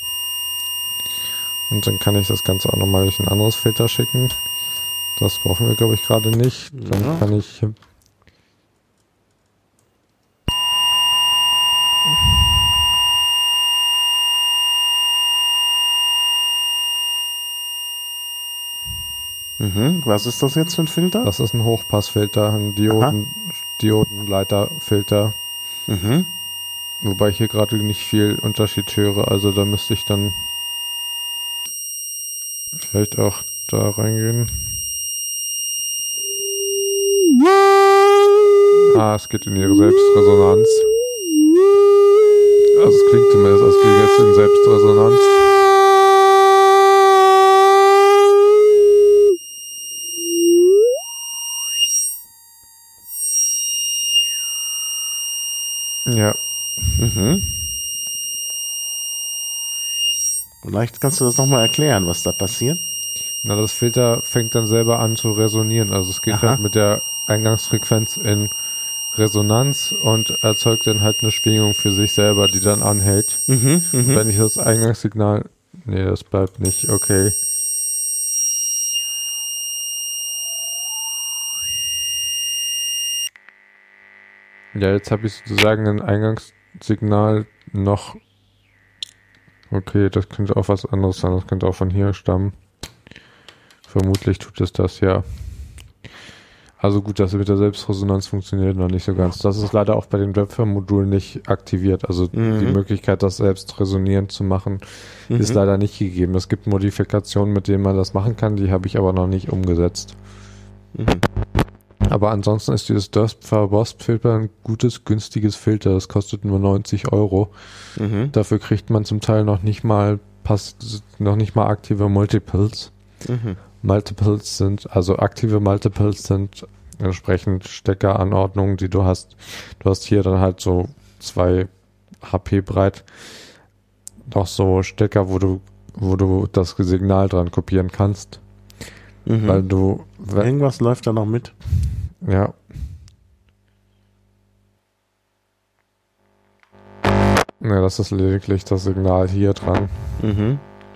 Und dann kann ich das Ganze auch nochmal durch ein anderes Filter schicken. Das brauchen wir, glaube ich, gerade nicht. Dann Ja. kann ich... Mhm. Was ist das jetzt für ein Filter? Das ist ein Hochpassfilter, ein Dioden, Diodenleiterfilter. Mhm. Wobei ich hier gerade nicht viel Unterschied höre. Also da müsste ich dann vielleicht auch da reingehen. Ah, es geht in ihre Selbstresonanz. Also es klingt zumindest, als ginge es in Selbstresonanz. Ja. Mhm. Vielleicht kannst du das nochmal erklären, was da passiert. Na, das Filter fängt dann selber an zu resonieren. Also es geht Aha. halt mit der Eingangsfrequenz in Resonanz und erzeugt dann halt eine Schwingung für sich selber, die dann anhält. Mhm. Mhm. Wenn ich das Eingangssignal... Nee, das bleibt nicht. Okay. Ja, jetzt habe ich sozusagen ein Eingangssignal noch... Okay, das könnte auch was anderes sein. Das könnte auch von hier stammen. Vermutlich tut es das, ja. Also gut, das mit der Selbstresonanz funktioniert noch nicht so ganz. Das ist leider auch bei dem Döpfer-Modul nicht aktiviert. Also Mhm. die Möglichkeit, das selbst resonierend zu machen, Mhm. ist leider nicht gegeben. Es gibt Modifikationen, mit denen man das machen kann, die habe ich aber noch nicht umgesetzt. Mhm. Aber ansonsten ist dieses Döpfer-Wasp-Filter ein gutes, günstiges Filter. Das kostet nur neunzig Euro. Mhm. Dafür kriegt man zum Teil noch nicht mal pass noch nicht mal aktive Multiples. Mhm. Multiples sind, also aktive Multiples sind entsprechend Steckeranordnungen, die du hast. Du hast hier dann halt so zwei H P breit noch so Stecker, wo du, wo du das Signal dran kopieren kannst. Mhm. Weil du, we- Irgendwas läuft da noch mit. ja. Ne, das ist lediglich das Signal hier dran. Mhm.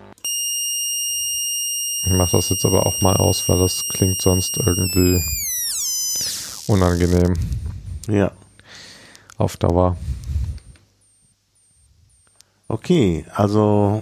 Ich mache das jetzt aber auch mal aus, weil das klingt sonst irgendwie unangenehm Ja. auf Dauer. Okay, also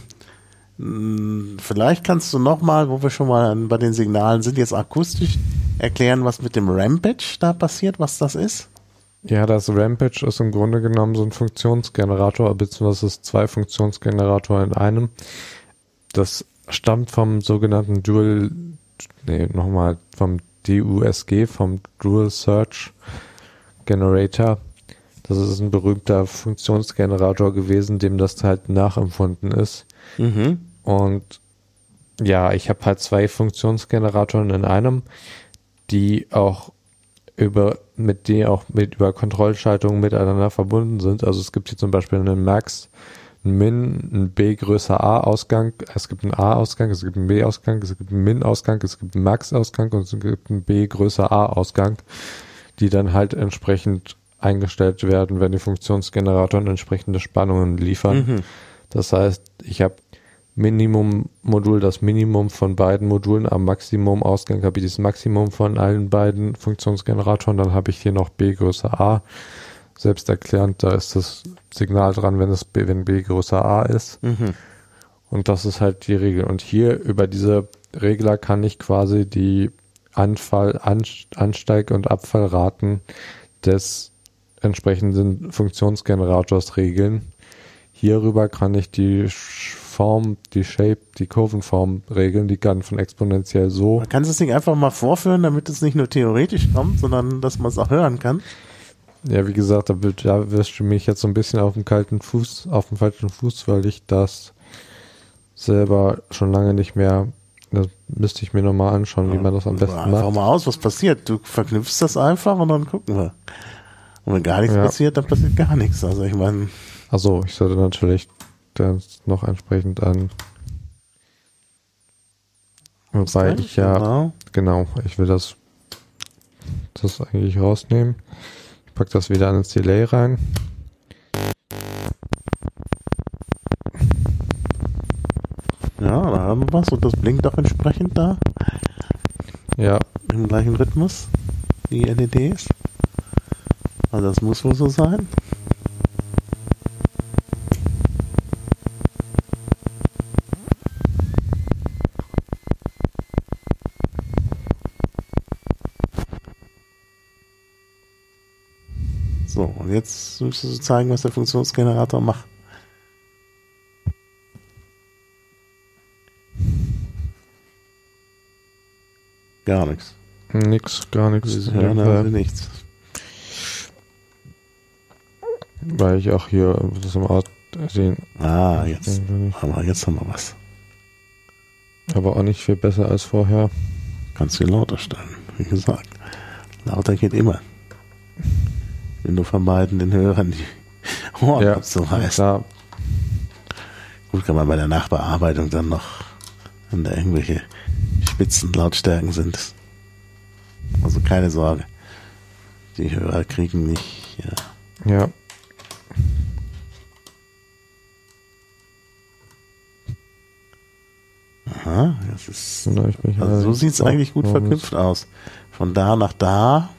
mh, vielleicht kannst du nochmal, wo wir schon mal an- bei den Signalen sind, jetzt akustisch erklären, was mit dem Rampage da passiert, was das ist? Ja, das Rampage ist im Grunde genommen so ein Funktionsgenerator, beziehungsweise es ist zwei Funktionsgeneratoren in einem. Das stammt vom sogenannten Dual, nee, nochmal vom D U S G, vom Dual Search Generator. Das ist ein berühmter Funktionsgenerator gewesen, dem das halt nachempfunden ist. Mhm. Und ja, ich habe halt zwei Funktionsgeneratoren in einem, die auch über, mit denen auch mit über Kontrollschaltungen miteinander verbunden sind. Also es gibt hier zum Beispiel einen Max, einen Min, einen B größer A Ausgang, es gibt einen A Ausgang, es gibt einen B Ausgang, es gibt einen Min Ausgang, es gibt einen Max Ausgang und es gibt einen B größer A Ausgang, die dann halt entsprechend eingestellt werden, wenn die Funktionsgeneratoren entsprechende Spannungen liefern. Mhm. Das heißt, ich habe Minimum-Modul, das Minimum von beiden Modulen, am Maximum-Ausgang habe ich das Maximum von allen beiden Funktionsgeneratoren, dann habe ich hier noch B größer A. Selbsterklärend, da ist das Signal dran, wenn es B, wenn B größer A ist. Mhm. Und das ist halt die Regel. Und hier über diese Regler kann ich quasi die Anfall, Ansteig- und Abfallraten des entsprechenden Funktionsgenerators regeln. Hierüber kann ich die Form, die Shape, die Kurvenform regeln, die kann von exponentiell so. Man kann es nicht einfach mal vorführen, damit es nicht nur theoretisch kommt, sondern dass man es auch hören kann. Ja, wie gesagt, da, wird, da wirst du mich jetzt so ein bisschen auf dem kalten Fuß, auf dem falschen Fuß, weil ich das selber schon lange nicht mehr Das müsste ich mir nochmal anschauen, wie man das am besten Einfach macht. mal aus, was passiert. Du verknüpfst das einfach und dann gucken wir. Und wenn gar nichts Ja. passiert, dann passiert gar nichts. Also ich meine, Also ich sollte natürlich das noch entsprechend an. Wobei ich ja, genau. genau, ich will das, das eigentlich rausnehmen. Ich packe das wieder ins Delay rein. Ja, da haben wir was und das blinkt auch entsprechend da Ja, im gleichen Rhythmus, die L E Ds. Also das muss wohl so sein. So, und jetzt müsstest du zeigen, was der Funktionsgenerator macht. Gar nichts. nix, gar nichts. Sie in hören dem also Fall, nichts. weil ich auch hier das im Art sehen. Ah, jetzt. Nicht. Aber jetzt haben wir was. Aber auch nicht viel besser als vorher. Kannst du lauter stellen, wie gesagt. Lauter geht immer. Wenn du vermeiden, den Hörern die Ohren Ja, abzureißen. da, Gut, kann man bei der Nachbearbeitung dann noch, wenn da irgendwelche Spitzenlautstärken sind. Also keine Sorge. Die Hörer kriegen nicht, ja. ja. Aha, das ist, Da hab ich mich also so allerdings sieht es auch eigentlich gut noch verknüpft aus. Von da nach da.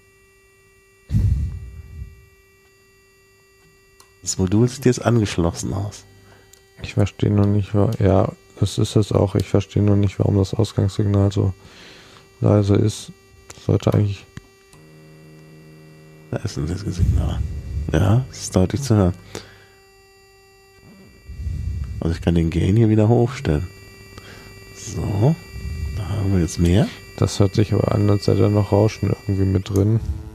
Das Modul sieht jetzt angeschlossen aus. Ich verstehe noch nicht, wa- ja, das ist es auch. Ich verstehe noch nicht, warum das Ausgangssignal so leise ist. Sollte eigentlich, Da ist ein Signal. Ja, das ist deutlich zu hören. Also ich kann den Gain hier wieder hochstellen. So, da haben wir jetzt mehr. das hört sich aber an, als sei da noch Rauschen irgendwie mit drin.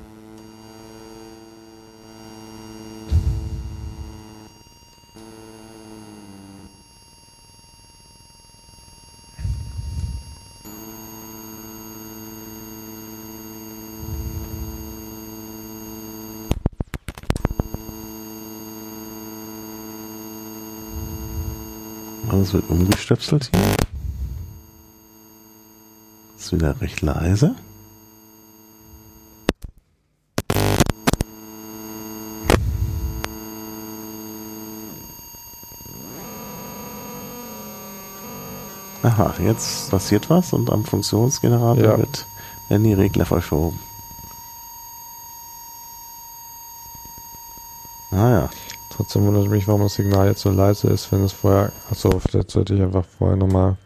Also es wird umgestöpselt hier. Ist wieder recht leise. Aha, jetzt passiert was und am Funktionsgenerator Ja. wird werden die Regler verschoben. Ah ja. Trotzdem wundert mich, warum das Signal jetzt so leise ist, wenn es vorher, achso, vielleicht sollte ich einfach vorher nochmal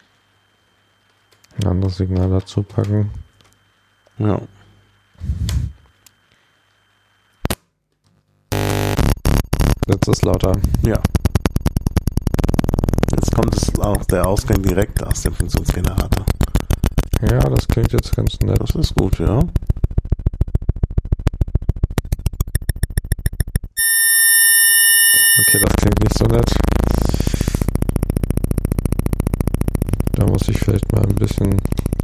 ein anderes Signal dazu packen. Ja. Jetzt ist lauter. Ja. Jetzt kommt es auch der Ausgang direkt aus dem Funktionsgenerator. Ja, das klingt jetzt ganz nett. Das ist gut, ja. Okay, das klingt nicht so nett. Da muss ich vielleicht mal ein bisschen...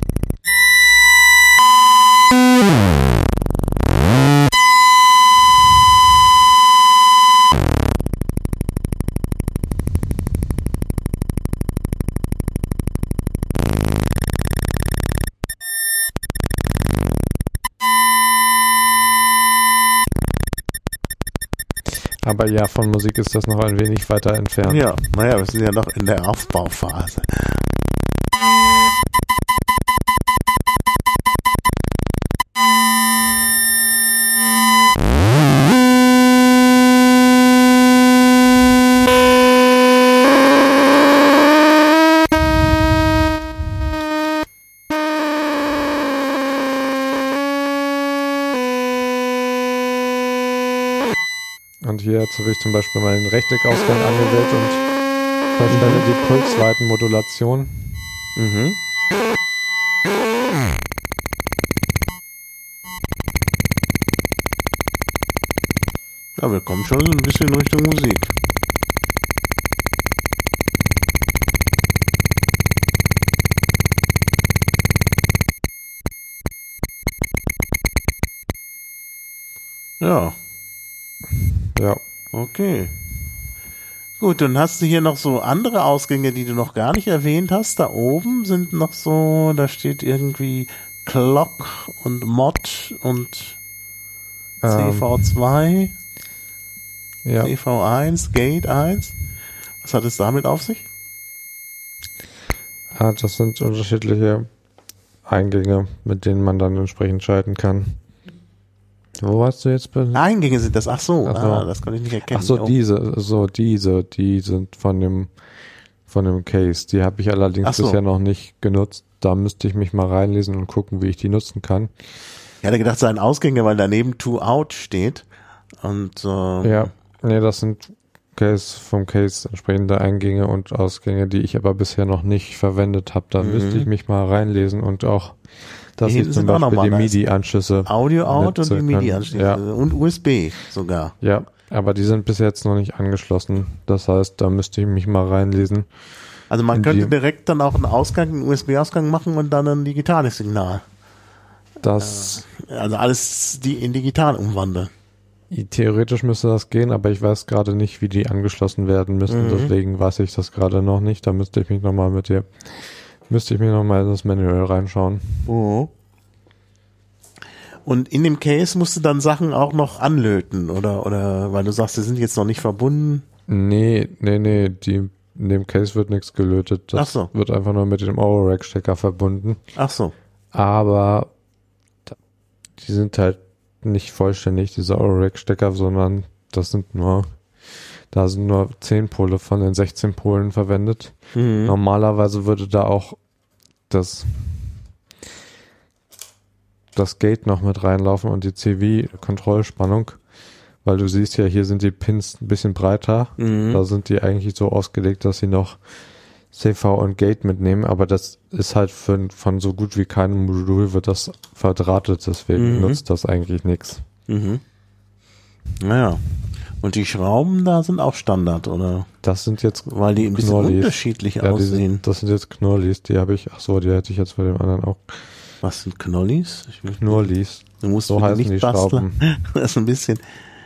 Aber ja, von Musik ist das noch ein wenig weiter entfernt. Ja, naja, wir sind ja noch in der Aufbauphase. Und hier jetzt habe ich zum Beispiel mal den Rechteckausgang angewählt und verstelle die Pulsweitenmodulation. Mhm. Ja, wir kommen schon ein bisschen Richtung Musik. Ja. Ja. Okay. Gut, dann hast du hier noch so andere Ausgänge, die du noch gar nicht erwähnt hast. Da oben sind noch so, da steht irgendwie Clock und Mod und C V zwei, ähm, ja. C V eins, Gate eins. Was hat es damit auf sich? Ah, das sind unterschiedliche Eingänge, mit denen man dann entsprechend schalten kann. Wo warst du jetzt? Bei? Eingänge sind das, ach so, Ach so. Ah, das konnte ich nicht erkennen. Ach so, Oh. diese, so diese, die sind von dem von dem Case. Die habe ich allerdings Ach so. bisher noch nicht genutzt. Da müsste ich mich mal reinlesen und gucken, wie ich die nutzen kann. Ich hatte gedacht, es seien Ausgänge, weil daneben Two Out steht. Und ähm, Ja, nee, das sind Case vom Case entsprechende Eingänge und Ausgänge, die ich aber bisher noch nicht verwendet habe. Da Mhm. müsste ich mich mal reinlesen und auch, dass Hier ich hinten zum sind auch noch Beispiel mal die nice. MIDI-Anschlüsse Audio Out und die nutzen MIDI kann. Anschlüsse Ja. und U S B sogar. Ja, aber die sind bis jetzt noch nicht angeschlossen. Das heißt, da müsste ich mich mal reinlesen. Also man Und könnte die- direkt dann auch einen Ausgang, einen U S B-Ausgang machen und dann ein digitales Signal. Das Also alles die in digital umwandeln. theoretisch müsste das gehen, aber ich weiß gerade nicht, wie die angeschlossen werden müssen. Mhm. Deswegen weiß ich das gerade noch nicht. Da müsste ich mich nochmal mit dir, müsste ich mir nochmal in das Manual reinschauen. Oh. Und in dem Case musst du dann Sachen auch noch anlöten, oder, oder, weil du sagst, die sind jetzt noch nicht verbunden. Nee, nee, nee, die, in dem Case wird nichts gelötet. Das Ach so. wird einfach nur mit dem Eurorack-Stecker verbunden. Ach so. Aber da- die sind halt nicht vollständig, diese Eurorack-Stecker, sondern das sind nur, da sind nur zehn Pole von den sechzehn Polen verwendet. Mhm. Normalerweise würde da auch das das Gate noch mit reinlaufen und die C V-Kontrollspannung, weil du siehst ja, hier sind die Pins ein bisschen breiter. Mhm. Da sind die eigentlich so ausgelegt, dass sie noch C V und Gate mitnehmen, aber das ist halt für, von so gut wie keinem Modul wird das verdrahtet, deswegen Mhm. nutzt das eigentlich nichts. Mhm. Naja. Und die Schrauben da sind auch Standard, oder? Das sind jetzt Weil die ein bisschen Knollis. unterschiedlich Ja, die aussehen. sind, das sind jetzt Knollis, die habe ich, ach so, die hätte ich jetzt bei dem anderen auch. Was sind Knollis? Ich will- Knollis, Du musst so bitte heißen nicht die basteln. Schrauben. Das ist ein bisschen.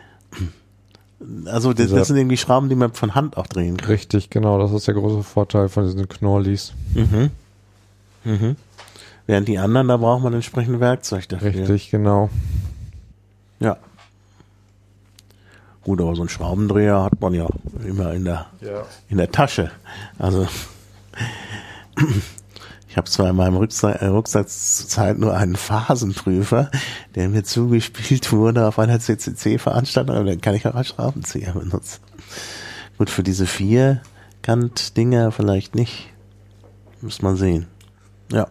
Also das, Dieser- das sind irgendwie Schrauben, die man von Hand auch drehen kann. Richtig, genau, das ist der große Vorteil von diesen Knollis. Mhm. Mhm. Während die anderen, da braucht man entsprechend Werkzeug dafür. Richtig, genau. Ja. Gut, aber so einen Schraubendreher hat man ja immer in der Ja. in der Tasche. Also ich habe zwar in meinem Rucksack, äh, Rucksack zurzeit nur einen Phasenprüfer, der mir zugespielt wurde auf einer C C C-Veranstaltung, aber dann kann ich auch als Schraubenzieher benutzen. Gut, für diese Vierkant-Dinger vielleicht nicht. Muss man sehen. Ja.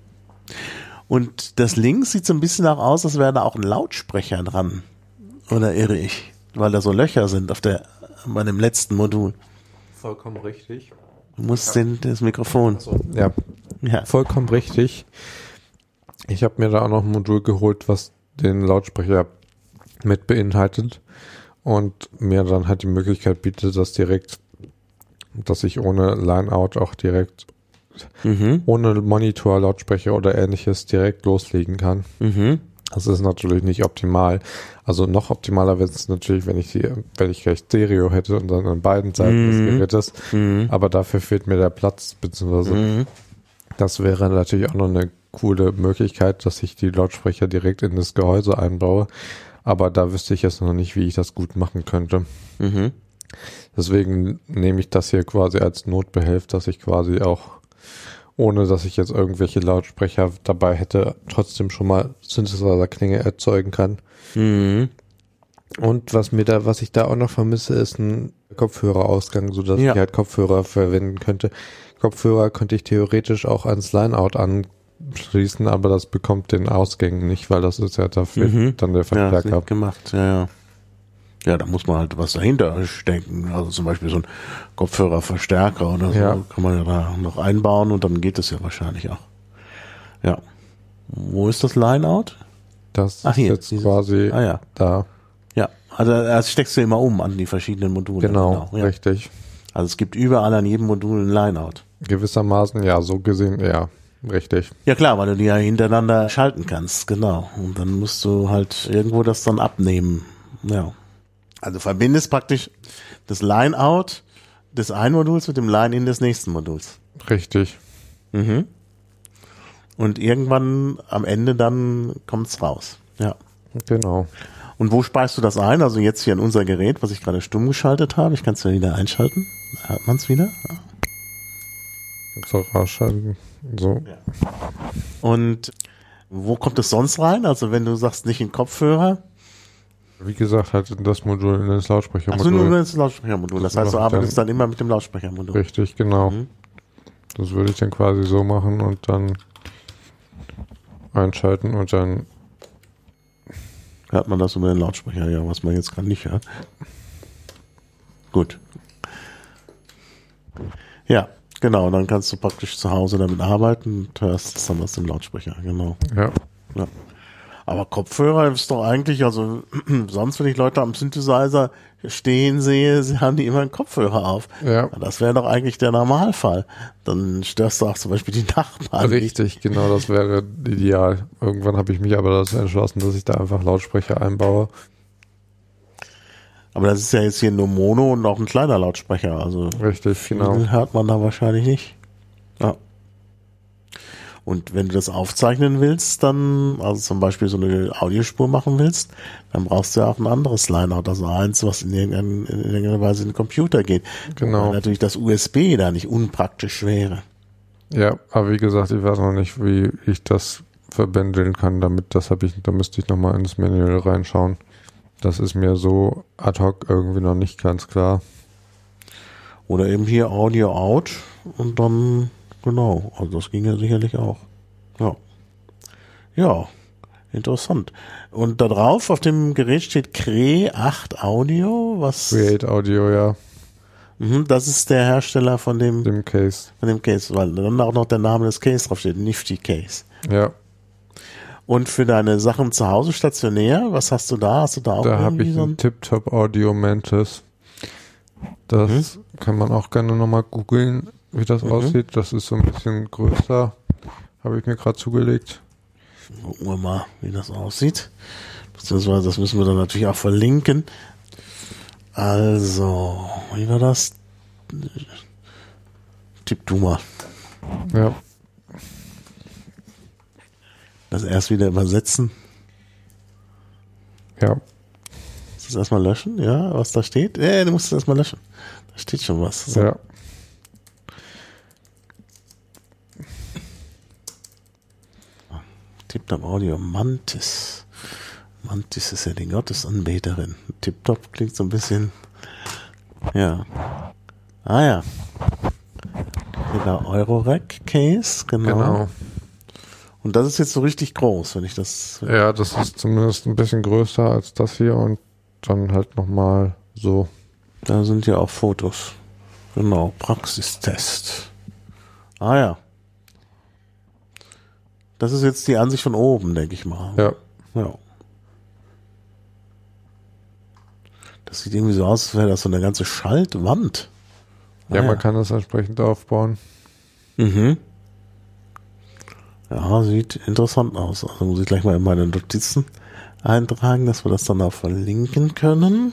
Und das links sieht so ein bisschen auch aus, als wäre da auch ein Lautsprecher dran. Oder irre ich? Weil da so Löcher sind auf der, bei dem letzten Modul. Vollkommen richtig. Du musst den, das Mikrofon. Ja, Ja. vollkommen richtig. Ich habe mir da auch noch ein Modul geholt, was den Lautsprecher mit beinhaltet und mir dann halt die Möglichkeit bietet, das direkt, dass ich ohne Line-Out auch direkt, Mhm. ohne Monitor, Lautsprecher oder ähnliches direkt loslegen kann. Mhm. Das ist natürlich nicht optimal. Also noch optimaler wäre es natürlich, wenn ich die, wenn ich gleich Stereo hätte und dann an beiden Seiten Mhm. des Gerätes. Mhm. Aber dafür fehlt mir der Platz, beziehungsweise Mhm. das wäre natürlich auch noch eine coole Möglichkeit, dass ich die Lautsprecher direkt in das Gehäuse einbaue. Aber da wüsste ich jetzt noch nicht, wie ich das gut machen könnte. Mhm. Deswegen nehme ich das hier quasi als Notbehelf, dass ich quasi auch, ohne dass ich jetzt irgendwelche Lautsprecher dabei hätte, trotzdem schon mal Synthesizer-Klänge erzeugen kann. Mhm. Und was mir da, was ich da auch noch vermisse, ist ein Kopfhörerausgang, sodass Ja. ich halt Kopfhörer verwenden könnte. Kopfhörer könnte ich theoretisch auch ans Line-Out anschließen, aber das bekommt den Ausgängen nicht, weil das ist ja dafür Mhm. dann der Ja, das Verstärker. wird gemacht, ja, ja. Ja, da muss man halt was dahinter stecken. Also zum Beispiel so ein Kopfhörerverstärker oder so Ja. kann man ja da noch einbauen und dann geht es ja wahrscheinlich auch. Ja. Wo ist das Line-Out? Das Ach, ist hier, jetzt dieses- quasi Ah ja. da. Ja. Also das steckst du immer um an die verschiedenen Module. Genau, ja. richtig. Also es gibt überall an jedem Modul ein Line-Out. Gewissermaßen, ja, so gesehen, ja. Richtig. Ja klar, weil du die ja hintereinander schalten kannst, genau. Und dann musst du halt irgendwo das dann abnehmen. Ja. Also verbindest praktisch das Line-Out des einen Moduls mit dem Line-In des nächsten Moduls. Richtig. Mhm. Und irgendwann am Ende dann kommt's raus. Ja. Genau. Und wo speist du das ein? Also jetzt hier in unser Gerät, was ich gerade stumm geschaltet habe. Ich kann es ja wieder einschalten. Da hört man es wieder. Ja. So rausschalten. So. Ja. Und wo kommt es sonst rein? Also wenn du sagst, nicht in Kopfhörer. Wie gesagt, halt in das Modul, in das Lautsprechermodul. Achso, nur in das Lautsprechermodul. Das, das heißt, du arbeitest dann, dann immer mit dem Lautsprechermodul. Richtig, genau. Mhm. Das würde ich dann quasi so machen und dann einschalten und dann hört man das über den Lautsprecher, ja, was man jetzt gerade nicht hört. Gut. Ja, genau, dann kannst du praktisch zu Hause damit arbeiten und hörst es dann aus dem Lautsprecher, genau. Ja. Ja. Aber Kopfhörer ist doch eigentlich, also sonst, wenn ich Leute am Synthesizer stehen sehe, sie haben die immer einen Kopfhörer auf. Ja. Das wäre doch eigentlich der Normalfall. Dann störst du auch zum Beispiel die Nachbarn. Richtig, nicht. Genau, das wäre ideal. Irgendwann habe ich mich aber dazu entschlossen, dass ich da einfach Lautsprecher einbaue. Aber das ist ja jetzt hier nur Mono und auch ein kleiner Lautsprecher. Also richtig, genau. Hört man da wahrscheinlich nicht. Ja. Und wenn du das aufzeichnen willst, dann, also zum Beispiel so eine Audiospur machen willst, dann brauchst du ja auch ein anderes Line-Out, also eins, was in irgendeiner, in irgendeiner Weise in den Computer geht. Genau. Weil natürlich das U S B da nicht unpraktisch wäre. Ja, aber wie gesagt, ich weiß noch nicht, wie ich das verbändeln kann, damit das habe ich, da müsste ich nochmal ins Manual reinschauen. Das ist mir so ad hoc irgendwie noch nicht ganz klar. Oder eben hier Audio Out und dann genau, also das ging ja sicherlich auch. Ja. Ja, interessant. Und da drauf auf dem Gerät steht Cree acht Audio, was? Create Audio, ja. Mhm, das ist der Hersteller von dem, dem Case. Von dem Case, weil dann auch noch der Name des Case drauf steht, Nifty Case. Ja. Und für deine Sachen zu Hause stationär, was hast du da? Hast du da auch Da habe ich so ein Tip-Top Audio Mantis. Das mhm. kann man auch gerne nochmal googeln, wie das mhm. aussieht. Das ist so ein bisschen größer. Habe ich mir gerade zugelegt. Gucken wir mal, wie das aussieht. Beziehungsweise, das müssen wir dann natürlich auch verlinken. Also, wie war das? Tipp du mal. Ja. Das erst wieder übersetzen. Ja. Das erstmal löschen, ja, was da steht. Ja, du musst es erstmal löschen. Da steht schon was. So. Ja. Tip-Top Audio, Mantis. Mantis ist ja die Gottesanbeterin. Tip-Top klingt so ein bisschen, ja. Ah ja. Der Eurorack Case, genau. Genau. Und das ist jetzt so richtig groß, wenn ich das... Ja, das ist zumindest ein bisschen größer als das hier und dann halt nochmal so. Da sind ja auch Fotos. Genau, Praxistest. Ah ja. Das ist jetzt die Ansicht von oben, denke ich mal. Ja. Ja. Das sieht irgendwie so aus, als wäre das so eine ganze Schaltwand. Ah, ja, man ja. kann das entsprechend aufbauen. Mhm. Ja, sieht interessant aus. Also muss ich gleich mal in meine Notizen eintragen, dass wir das dann auch verlinken können.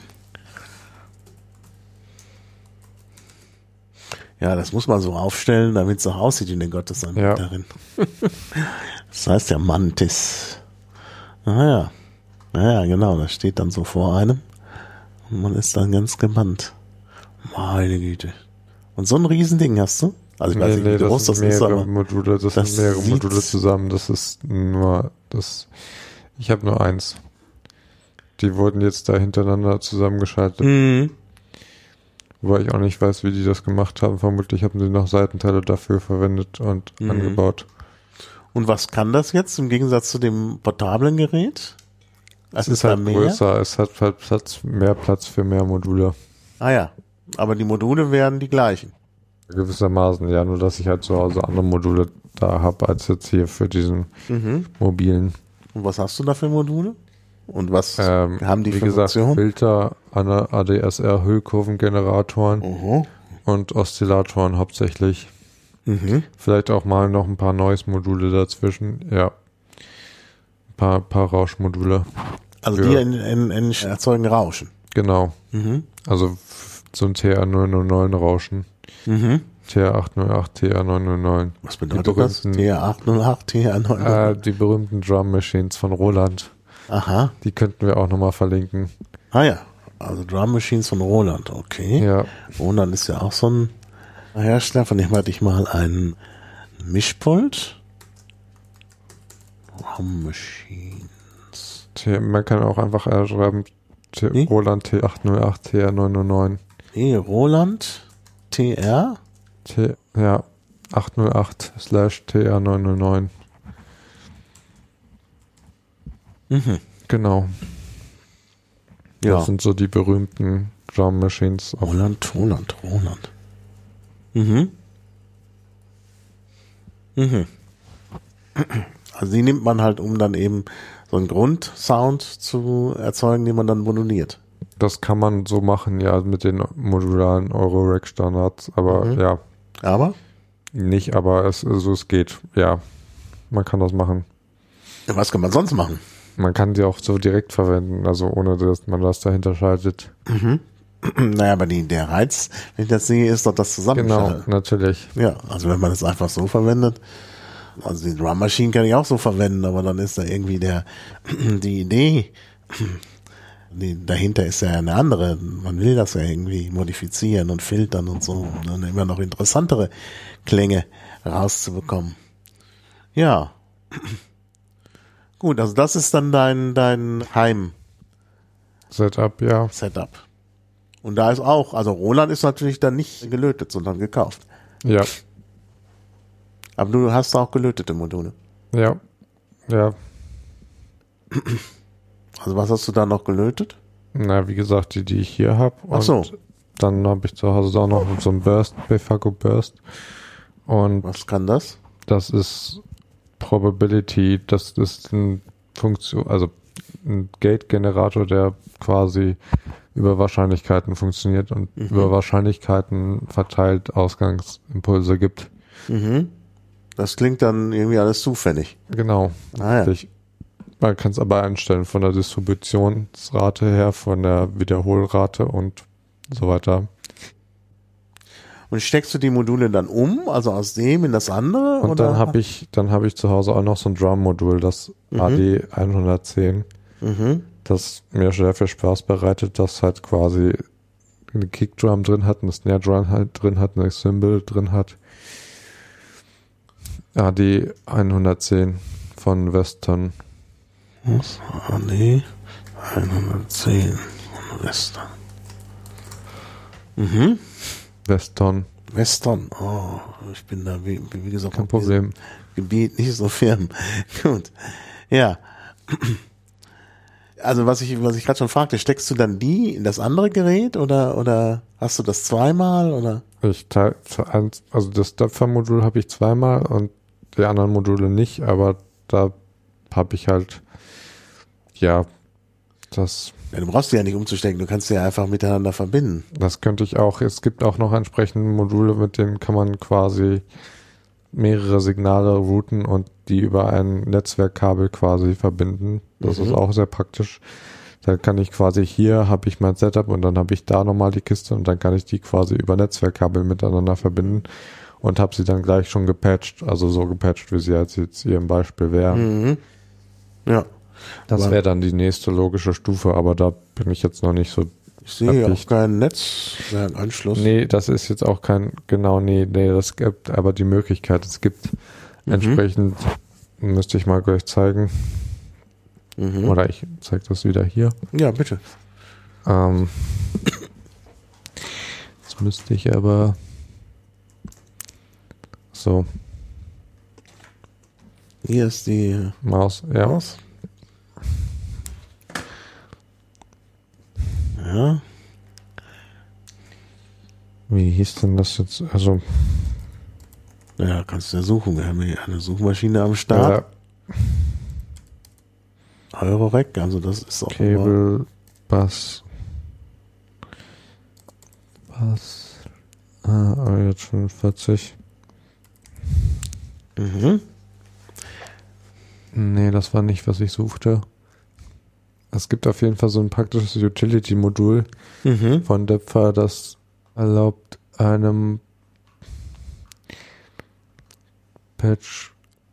Ja, das muss man so aufstellen, damit es auch aussieht wie eine Gottesanbeterin. Ja. Das heißt ja Mantis. Naja, naja, genau, das steht dann so vor einem. Und man ist dann ganz gebannt. Meine Güte. Und so ein Riesending hast du? Also ich nee, weiß nicht, nee, wie groß das, das ist, aber Module, das, das sind mehrere Module zusammen. Das ist nur das. Ich habe nur eins. Die wurden jetzt da hintereinander zusammengeschaltet. Mhm. Wobei ich auch nicht weiß, wie die das gemacht haben. Vermutlich haben sie noch Seitenteile dafür verwendet und mhm. angebaut. Und was kann das jetzt im Gegensatz zu dem portablen Gerät? Es ist halt größer, es hat halt Platz, mehr Platz für mehr Module. Ah ja, aber die Module wären die gleichen. Gewissermaßen, ja, nur dass ich halt zu Hause andere Module da habe, als jetzt hier für diesen mhm. mobilen. Und was hast du da für Module? Und was ähm, haben die wie für gesagt, Funktion? Filter, A D S R-Hüllkurvengeneratoren uh-huh. und Oszillatoren hauptsächlich. Mhm. Vielleicht auch mal noch ein paar Noise-Module dazwischen. Ja. Ein paar, paar Rauschmodule. Also für, die in, in, in erzeugen Rauschen. Genau. Mhm. Also f- so ein T R null null neun Rauschen. Mhm. T R acht null acht, T R neun null neun. Was bedeutet das? T R acht null acht, T R neun null neun. Äh, die berühmten Drum Machines von Roland. Aha. Die könnten wir auch nochmal verlinken. Ah ja, also Drum Machines von Roland, okay. Ja. Roland ist ja auch so ein Hersteller, von dem hatte ich mal ein Mischpult. Drum Machines. T- Man kann auch einfach äh, schreiben T- Wie? Roland T acht null acht, T R neun null neun. Nee, Roland T R. T, ja, acht null acht slash T R neun null neun. Mhm. Genau. Ja. Das sind so die berühmten Drum Machines. Auf Roland, Roland, Roland. Mhm. Mhm. Also die nimmt man halt, um dann eben so einen Grundsound zu erzeugen, den man dann moduliert. Das kann man so machen, ja, mit den modularen Eurorack-Standards, aber Mhm. ja, Aber nicht, aber es, also es geht, ja, man kann das machen. was kann man sonst machen? Man kann die auch so direkt verwenden, also ohne dass man das dahinter schaltet. Naja, aber die, der Reiz, wenn ich das sehe, ist doch das Genau, Zusammenschalten. natürlich. Ja, also wenn man das einfach so verwendet, also die Drum Machine kann ich auch so verwenden, aber dann ist da irgendwie der, die Idee, die, dahinter ist ja eine andere. Man will das ja irgendwie modifizieren und filtern und so, um dann immer noch interessantere Klänge rauszubekommen. Ja. Gut, also das ist dann dein, dein Setup, ja. Heim-Setup. Und da ist auch, also Roland ist natürlich dann nicht gelötet, sondern gekauft. Ja, Aber du hast auch gelötete Module. ja, ja. Also was hast du da noch gelötet? Na, wie gesagt, die, die ich hier habe. Ach so. Dann habe ich zu Hause auch noch so ein Burst, Befago Burst. Und Was kann das? das ist Probability, das ist ein Funktion, also ein Gate-Generator, der quasi über Wahrscheinlichkeiten funktioniert und Mhm. über Wahrscheinlichkeiten verteilt Ausgangsimpulse gibt. Mhm. Das klingt dann irgendwie alles zufällig. Genau. Ah ja. Ich, man kann es aber einstellen von der Distributionsrate her, von der Wiederholrate und so weiter. Und steckst du die Module dann um, also aus dem in das andere? Und oder? dann habe ich, dann habe ich zu Hause auch noch so ein Drum-Modul, das Mhm. A D hundertzehn, Mhm. das mir sehr viel Spaß bereitet, das halt quasi eine Kickdrum drin hat, eine Snare Drum halt drin hat, eine Cymbal drin hat. A D hundertzehn von Western. Was? Ah, nee. hundertzehn von Western. Mhm. Western, Western. Oh, ich bin da, wie, wie gesagt, kein auf diesem Problem. Gebiet nicht so firm. Gut. Ja. Also was ich, was ich gerade schon fragte, steckst du dann die in das andere Gerät oder, oder hast du das zweimal oder? Ich teil, also das Döpfer-Modul habe ich zweimal und die anderen Module nicht, aber da habe ich halt, ja, das, Ja, du brauchst die ja nicht umzustecken, du kannst die ja einfach miteinander verbinden. das könnte ich auch. Es gibt auch noch entsprechende Module, mit denen kann man quasi mehrere Signale routen und die über ein Netzwerkkabel quasi verbinden. Das Mhm. ist auch sehr praktisch. Da kann ich quasi, hier habe ich mein Setup und dann habe ich da nochmal die Kiste und dann kann ich die quasi über Netzwerkkabel miteinander verbinden und habe sie dann gleich schon gepatcht, also so gepatcht, wie sie jetzt hier im Beispiel wäre. Mhm. Ja. Das Aber- wäre dann die nächste logische Stufe, aber da bin ich jetzt noch nicht so. Ich sehe hier Verpflicht. auch keinen Netzwerkanschluss. Nee, das ist jetzt auch kein, genau, nee, nee, das gibt aber die Möglichkeit, es gibt Mhm. entsprechend, müsste ich mal gleich zeigen, Mhm. oder ich zeige das wieder hier. Ja, bitte. Ähm, jetzt müsste ich aber so, Hier ist die Maus, ja, Maus. Ja. wie hieß denn das jetzt, also, Ja, kannst du ja suchen. Wir haben hier eine Suchmaschine am Start. äh, Eurorack, also das ist auch immer, Cable, Bass, Bass, ah, jetzt fünfundvierzig, Mhm. Nee, das war nicht, was ich suchte. Es gibt auf jeden Fall so ein praktisches Utility-Modul Mhm. von Döpfer, das erlaubt einem Patch.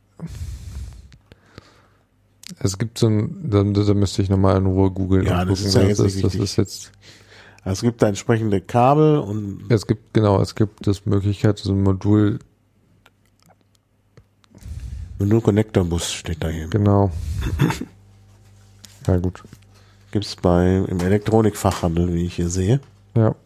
Es gibt so ein, da, da müsste ich nochmal in Ruhe googeln Ja, und das gucken, ist ja was jetzt das nicht ist. Das wichtig. ist jetzt. Also es gibt da entsprechende Kabel und Es gibt, genau, es gibt das Möglichkeit, so ein Modul, nur Connector-Bus steht da eben. genau. Ja, gut. Gibt es bei im Elektronikfachhandel, wie ich hier sehe. Ja.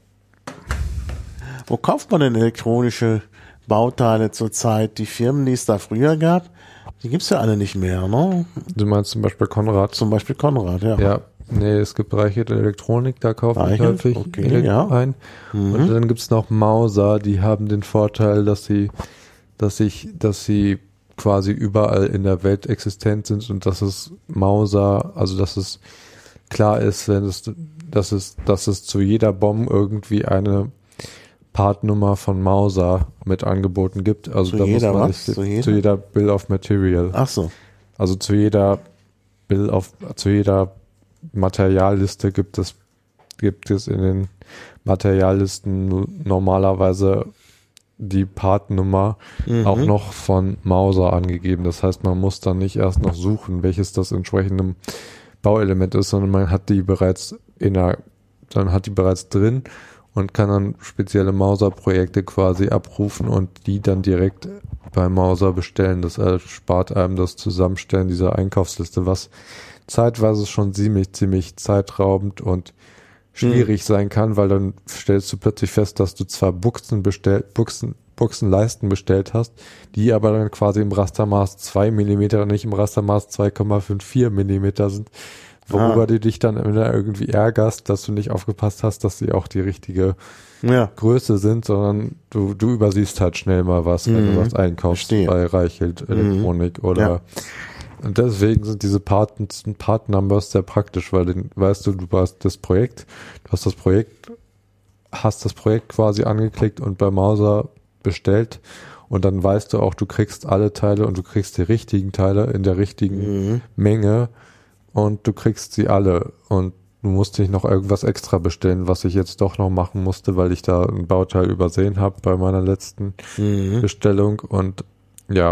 Wo kauft man denn elektronische Bauteile zurzeit? Die Firmen, die es da früher gab, die gibt es ja alle nicht mehr, ne? Du meinst zum Beispiel Konrad? Zum Beispiel Konrad, ja. Ja. Nee, es gibt Reichelt Elektronik, da kaufe ich Reichelt? häufig Okay, Elekt- ja. ein. Mhm. Und dann gibt's noch Mauser, die haben den Vorteil, dass sie, dass ich, dass sie quasi überall in der Welt existent sind und dass es Mauser, also dass es klar ist, wenn es, dass es, dass es zu jeder Bombe irgendwie eine Partnummer von Mauser mit angeboten gibt. Also Zu da jeder muss man was? nicht, Zu jeder? zu jeder Bill of Material. Ach so. Also zu jeder Bill of, zu jeder Materialliste gibt es, gibt es in den Materiallisten normalerweise die Partnummer Mhm. auch noch von Mauser angegeben. Das heißt, man muss dann nicht erst noch suchen, welches das entsprechende Bauelement ist, sondern man hat die bereits in der, dann hat die bereits drin und kann dann spezielle Mauser-Projekte quasi abrufen und die dann direkt bei Mauser bestellen. Das erspart einem das Zusammenstellen dieser Einkaufsliste, was zeitweise schon ziemlich, ziemlich zeitraubend und schwierig hm. sein kann, weil dann stellst du plötzlich fest, dass du zwar Buchsen bestellt, Buchsen, Buchsenleisten bestellt hast, die aber dann quasi im Rastermaß zwei Millimeter und nicht im Rastermaß zwei Komma vierundfünfzig Millimeter sind, worüber ah. du dich dann irgendwie ärgerst, dass du nicht aufgepasst hast, dass sie auch die richtige ja. Größe sind, sondern du, du übersiehst halt schnell mal was, wenn mhm. du was einkaufst Verstehe. Bei Reichelt Elektronik mhm. oder ja. Und deswegen sind diese Part, Part Numbers sehr praktisch, weil dann weißt du, du hast das Projekt, du hast das Projekt, hast das Projekt quasi angeklickt und bei Mauser bestellt und dann weißt du auch, du kriegst alle Teile und du kriegst die richtigen Teile in der richtigen mhm. Menge und du kriegst sie alle und du musst nicht noch irgendwas extra bestellen, was ich jetzt doch noch machen musste, weil ich da ein Bauteil übersehen habe bei meiner letzten mhm. Bestellung und ja,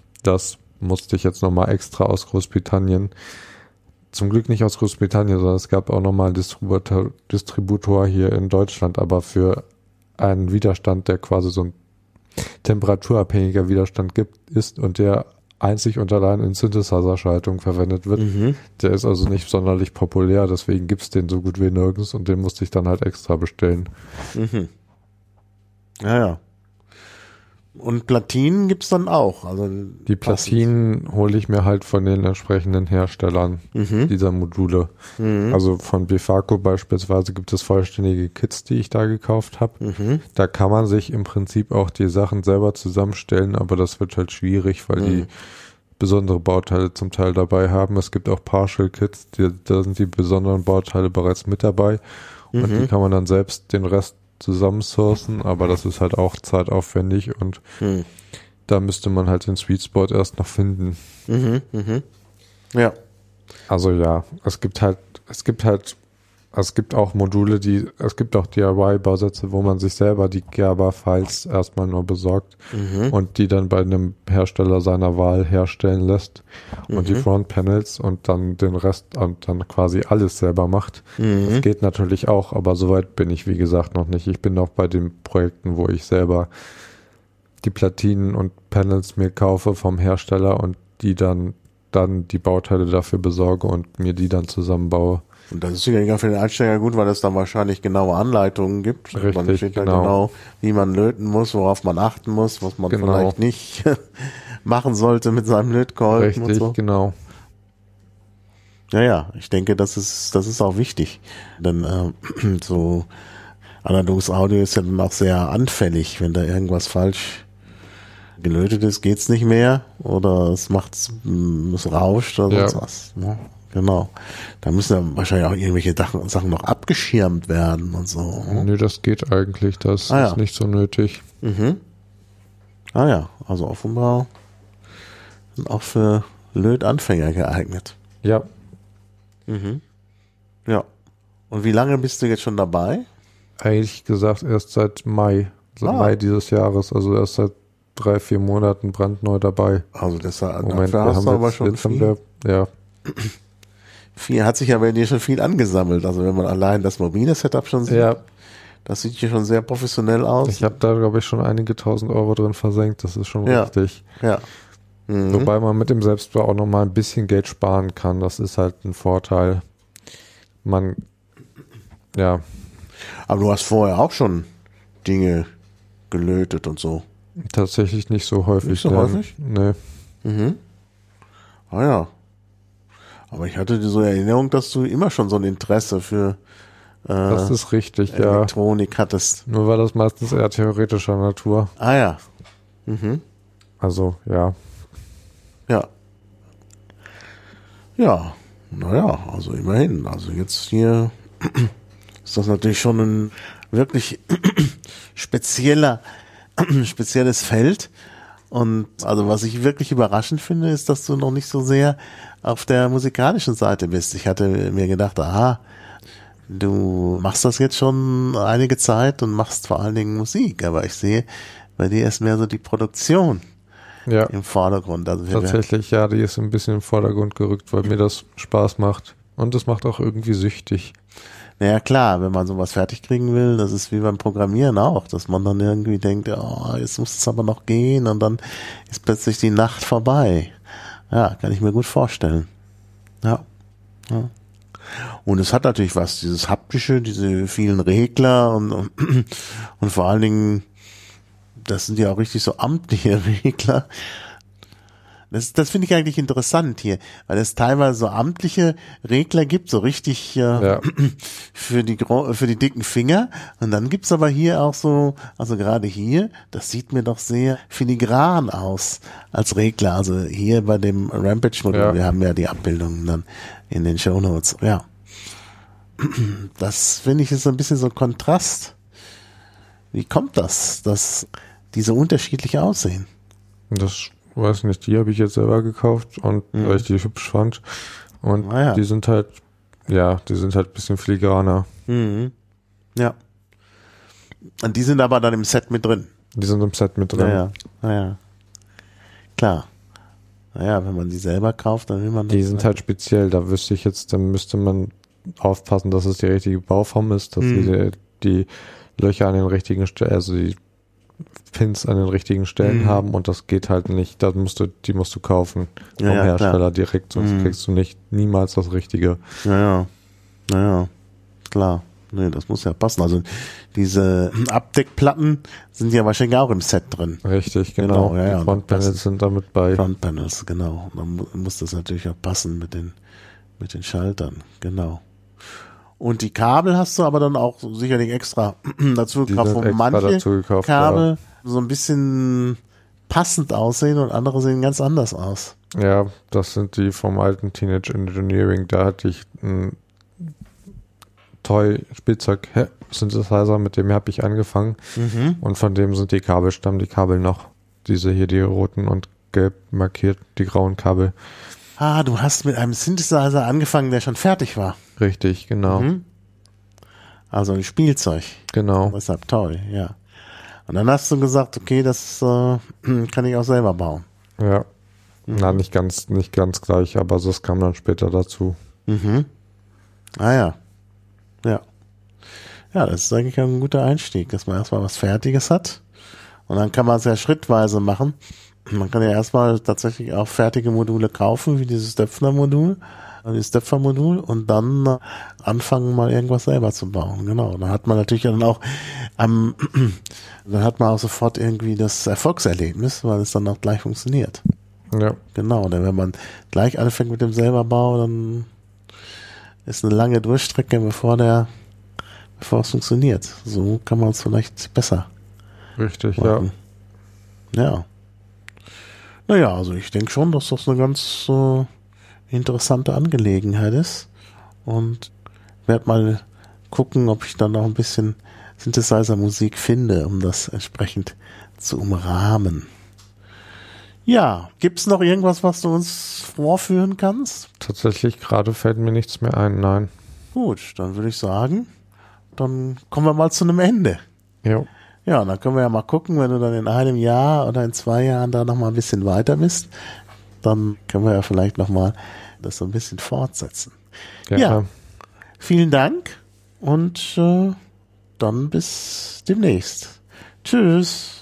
das musste ich jetzt nochmal extra aus Großbritannien, zum Glück nicht aus Großbritannien, sondern es gab auch nochmal einen Distributor, Distributor hier in Deutschland, aber für einen Widerstand, der quasi so ein temperaturabhängiger Widerstand gibt, ist und der einzig und allein in Synthesizer-Schaltung verwendet wird. Mhm. Der ist also nicht sonderlich populär, deswegen gibt's den so gut wie nirgends und den musste ich dann halt extra bestellen. Mhm. Ja, ja. Und Platinen gibt's dann auch. Also die Platinen hole ich mir halt von den entsprechenden Herstellern mhm. dieser Module. Mhm. Also von Befaco beispielsweise gibt es vollständige Kits, die ich da gekauft habe. Mhm. Da kann man sich im Prinzip auch die Sachen selber zusammenstellen, aber das wird halt schwierig, weil mhm. die besondere Bauteile zum Teil dabei haben. Es gibt auch Partial Kits, die, da sind die besonderen Bauteile bereits mit dabei und mhm. die kann man dann selbst den Rest zusammensourcen, aber das ist halt auch zeitaufwendig und hm. da müsste man halt den Sweet Spot erst noch finden. Mhm, mhm. Ja. Also ja, es gibt halt, es gibt halt, es gibt auch Module, die, es gibt auch D I Y-Bausätze, wo man sich selber die Gerber-Files erstmal nur besorgt mhm. und die dann bei einem Hersteller seiner Wahl herstellen lässt und mhm. die Front-Panels und dann den Rest und dann quasi alles selber macht. Mhm. Das geht natürlich auch, aber soweit bin ich, wie gesagt, noch nicht. Ich bin noch bei den Projekten, wo ich selber die Platinen und Panels mir kaufe vom Hersteller und die dann, dann die Bauteile dafür besorge und mir die dann zusammenbaue. Und das ist sicherlich für den Einsteiger gut, weil es da wahrscheinlich genaue Anleitungen gibt. Richtig, man steht genau. da genau, wie man löten muss, worauf man achten muss, was man genau. vielleicht nicht machen sollte mit seinem Lötkolben. Richtig, und so. Genau. Ja, ja, ich denke, das ist, das ist auch wichtig. Denn äh, so analoges Audio ist ja dann auch sehr anfällig, wenn da irgendwas falsch gelötet ist, geht's nicht mehr oder es macht es rauscht oder ja. sonst was. Ne? Genau. Da müssen ja wahrscheinlich auch irgendwelche Sachen, Sachen noch abgeschirmt werden und so. Nö, das geht eigentlich. Das ah, ist ja. nicht so nötig. Mhm. Ah ja, also offenbar sind auch für Lötanfänger geeignet. Ja. Mhm. Ja. Und wie lange bist du jetzt schon dabei? Eigentlich gesagt erst seit Mai. Seit Ah. Mai dieses Jahres. Also erst seit drei, vier Monaten brandneu dabei. Also das Moment, dafür wir hast haben du aber jetzt, schon jetzt haben viel, wir, ja, viel, hat sich ja bei dir schon viel angesammelt. Also wenn man allein das mobile Setup schon sieht, ja, das sieht hier schon sehr professionell aus. ich habe da glaube ich schon einige tausend Euro drin versenkt. Das ist schon Ja. richtig. Ja. Mhm. Wobei man mit dem Selbstbau auch noch mal ein bisschen Geld sparen kann. Das ist halt ein Vorteil. Man, ja, Aber du hast vorher auch schon Dinge gelötet und so. tatsächlich nicht so häufig. Nicht so denn- häufig? Nee. Mhm. Ah ja. Aber ich hatte so eine Erinnerung, dass du immer schon so ein Interesse für äh, Das ist richtig, ja. Elektronik hattest. Nur war das meistens eher theoretischer Natur. Ah ja. Mhm. Also, ja. Ja. Ja. Naja, also immerhin. Also jetzt hier ist das natürlich schon ein wirklich spezieller, spezielles Feld. Und also was ich wirklich überraschend finde, ist, dass du noch nicht so sehr auf der musikalischen Seite bist. Ich hatte mir gedacht, aha, du machst das jetzt schon einige Zeit und machst vor allen Dingen Musik, aber ich sehe, bei dir ist mehr so die Produktion Ja, im Vordergrund. Also wir, tatsächlich, ja, die ist ein bisschen im Vordergrund gerückt, weil mir das Spaß macht. Und es macht auch irgendwie süchtig. naja klar, wenn man sowas fertig kriegen will, das ist wie beim Programmieren auch, dass man dann irgendwie denkt, oh, jetzt muss es aber noch gehen und dann ist plötzlich die Nacht vorbei. Ja, kann ich mir gut vorstellen. Ja. ja. Und es hat natürlich was, dieses haptische, diese vielen Regler und, und, und vor allen Dingen, das sind ja auch richtig so amtliche Regler. Das, das finde ich eigentlich interessant hier, weil es teilweise so amtliche Regler gibt, so richtig äh, Ja. für die gro- für die dicken Finger. Und dann gibt's aber hier auch so, also gerade hier, das sieht mir doch sehr filigran aus als Regler. Also hier bei dem Rampage-Modul, Ja. wir haben ja die Abbildungen dann in den Shownotes. Ja, das finde ich ist so ein bisschen so ein Kontrast. Wie kommt das, dass diese unterschiedlich aussehen? Das weiß nicht, die habe ich jetzt selber gekauft und Mhm. weil ich die hübsch fand. Und Ah ja. die sind halt, ja, die sind halt ein bisschen filigraner. Mhm. Ja. Und die sind aber dann im Set mit drin. Die sind im Set mit drin. Naja, naja. Klar. Naja, wenn man die selber kauft, dann will man Die das- sind halt speziell, da wüsste ich jetzt, dann müsste man aufpassen, dass es die richtige Bauform ist, dass Mhm. die, die Löcher an den richtigen Stellen, also die Pins an den richtigen Stellen Mhm. haben und das geht halt nicht, da musst du, die musst du kaufen vom Ja, ja, Hersteller klar. direkt, sonst Mhm. kriegst du nicht niemals das Richtige. Naja, naja, klar. Nee, das muss ja passen. Also diese Abdeckplatten sind ja wahrscheinlich auch im Set drin. Richtig, genau. Genau, ja, ja, die Frontpanels das- sind damit bei. Frontpanels, genau. Dann mu- muss das natürlich auch passen mit den, mit den Schaltern, genau. Und die Kabel hast du aber dann auch sicherlich extra dazu Die gekauft, sind wo extra manche dazu gekauft, Kabel so ein bisschen passend aussehen und andere sehen ganz anders aus. Ja, das sind die vom alten Teenage Engineering. Da hatte ich einen Toy Spielzeug Synthesizer, mit dem habe ich angefangen. Mhm. Und von dem sind die Kabel, stammen die Kabel noch. Diese hier, die roten und gelb markiert, die grauen Kabel. Ah, du hast mit einem Synthesizer angefangen, der schon fertig war. Richtig, genau. Mhm. Also ein Spielzeug. Genau. Deshalb toll, ja. Und dann hast du gesagt, okay, das äh, kann ich auch selber bauen. Ja. Mhm. Na, nicht ganz, nicht ganz gleich, aber das kam dann später dazu. Mhm. Ah ja. Ja. Ja, das ist eigentlich ein guter Einstieg, dass man erstmal was Fertiges hat. Und dann kann man es ja schrittweise machen. Man kann ja erstmal tatsächlich auch fertige Module kaufen, wie dieses Döpfner-Modul, dieses Döpfer-Modul und dann äh, anfangen, mal irgendwas selber zu bauen. Genau. Dann hat man natürlich dann auch am, dann hat man auch sofort irgendwie das Erfolgserlebnis, weil es dann auch gleich funktioniert. Ja. Genau. Denn wenn man gleich anfängt mit dem Selberbau, dann ist eine lange Durchstrecke, bevor der, bevor es funktioniert. So kann man es vielleicht besser Richtig, ja. machen. Ja. Naja, also ich denke schon, dass das eine ganz äh, interessante Angelegenheit ist. Und werde mal gucken, ob ich dann noch ein bisschen Synthesizer-Musik finde, um das entsprechend zu umrahmen. Ja, gibt's noch irgendwas, was du uns vorführen kannst? Tatsächlich gerade fällt mir nichts mehr ein, nein. Gut, dann würde ich sagen, dann kommen wir mal zu einem Ende. Jo. Ja, dann können wir ja mal gucken, wenn du dann in einem Jahr oder in zwei Jahren da noch mal ein bisschen weiter bist, dann können wir ja vielleicht noch mal das so ein bisschen fortsetzen. Ja, Ja, vielen Dank und äh, dann bis demnächst. Tschüss.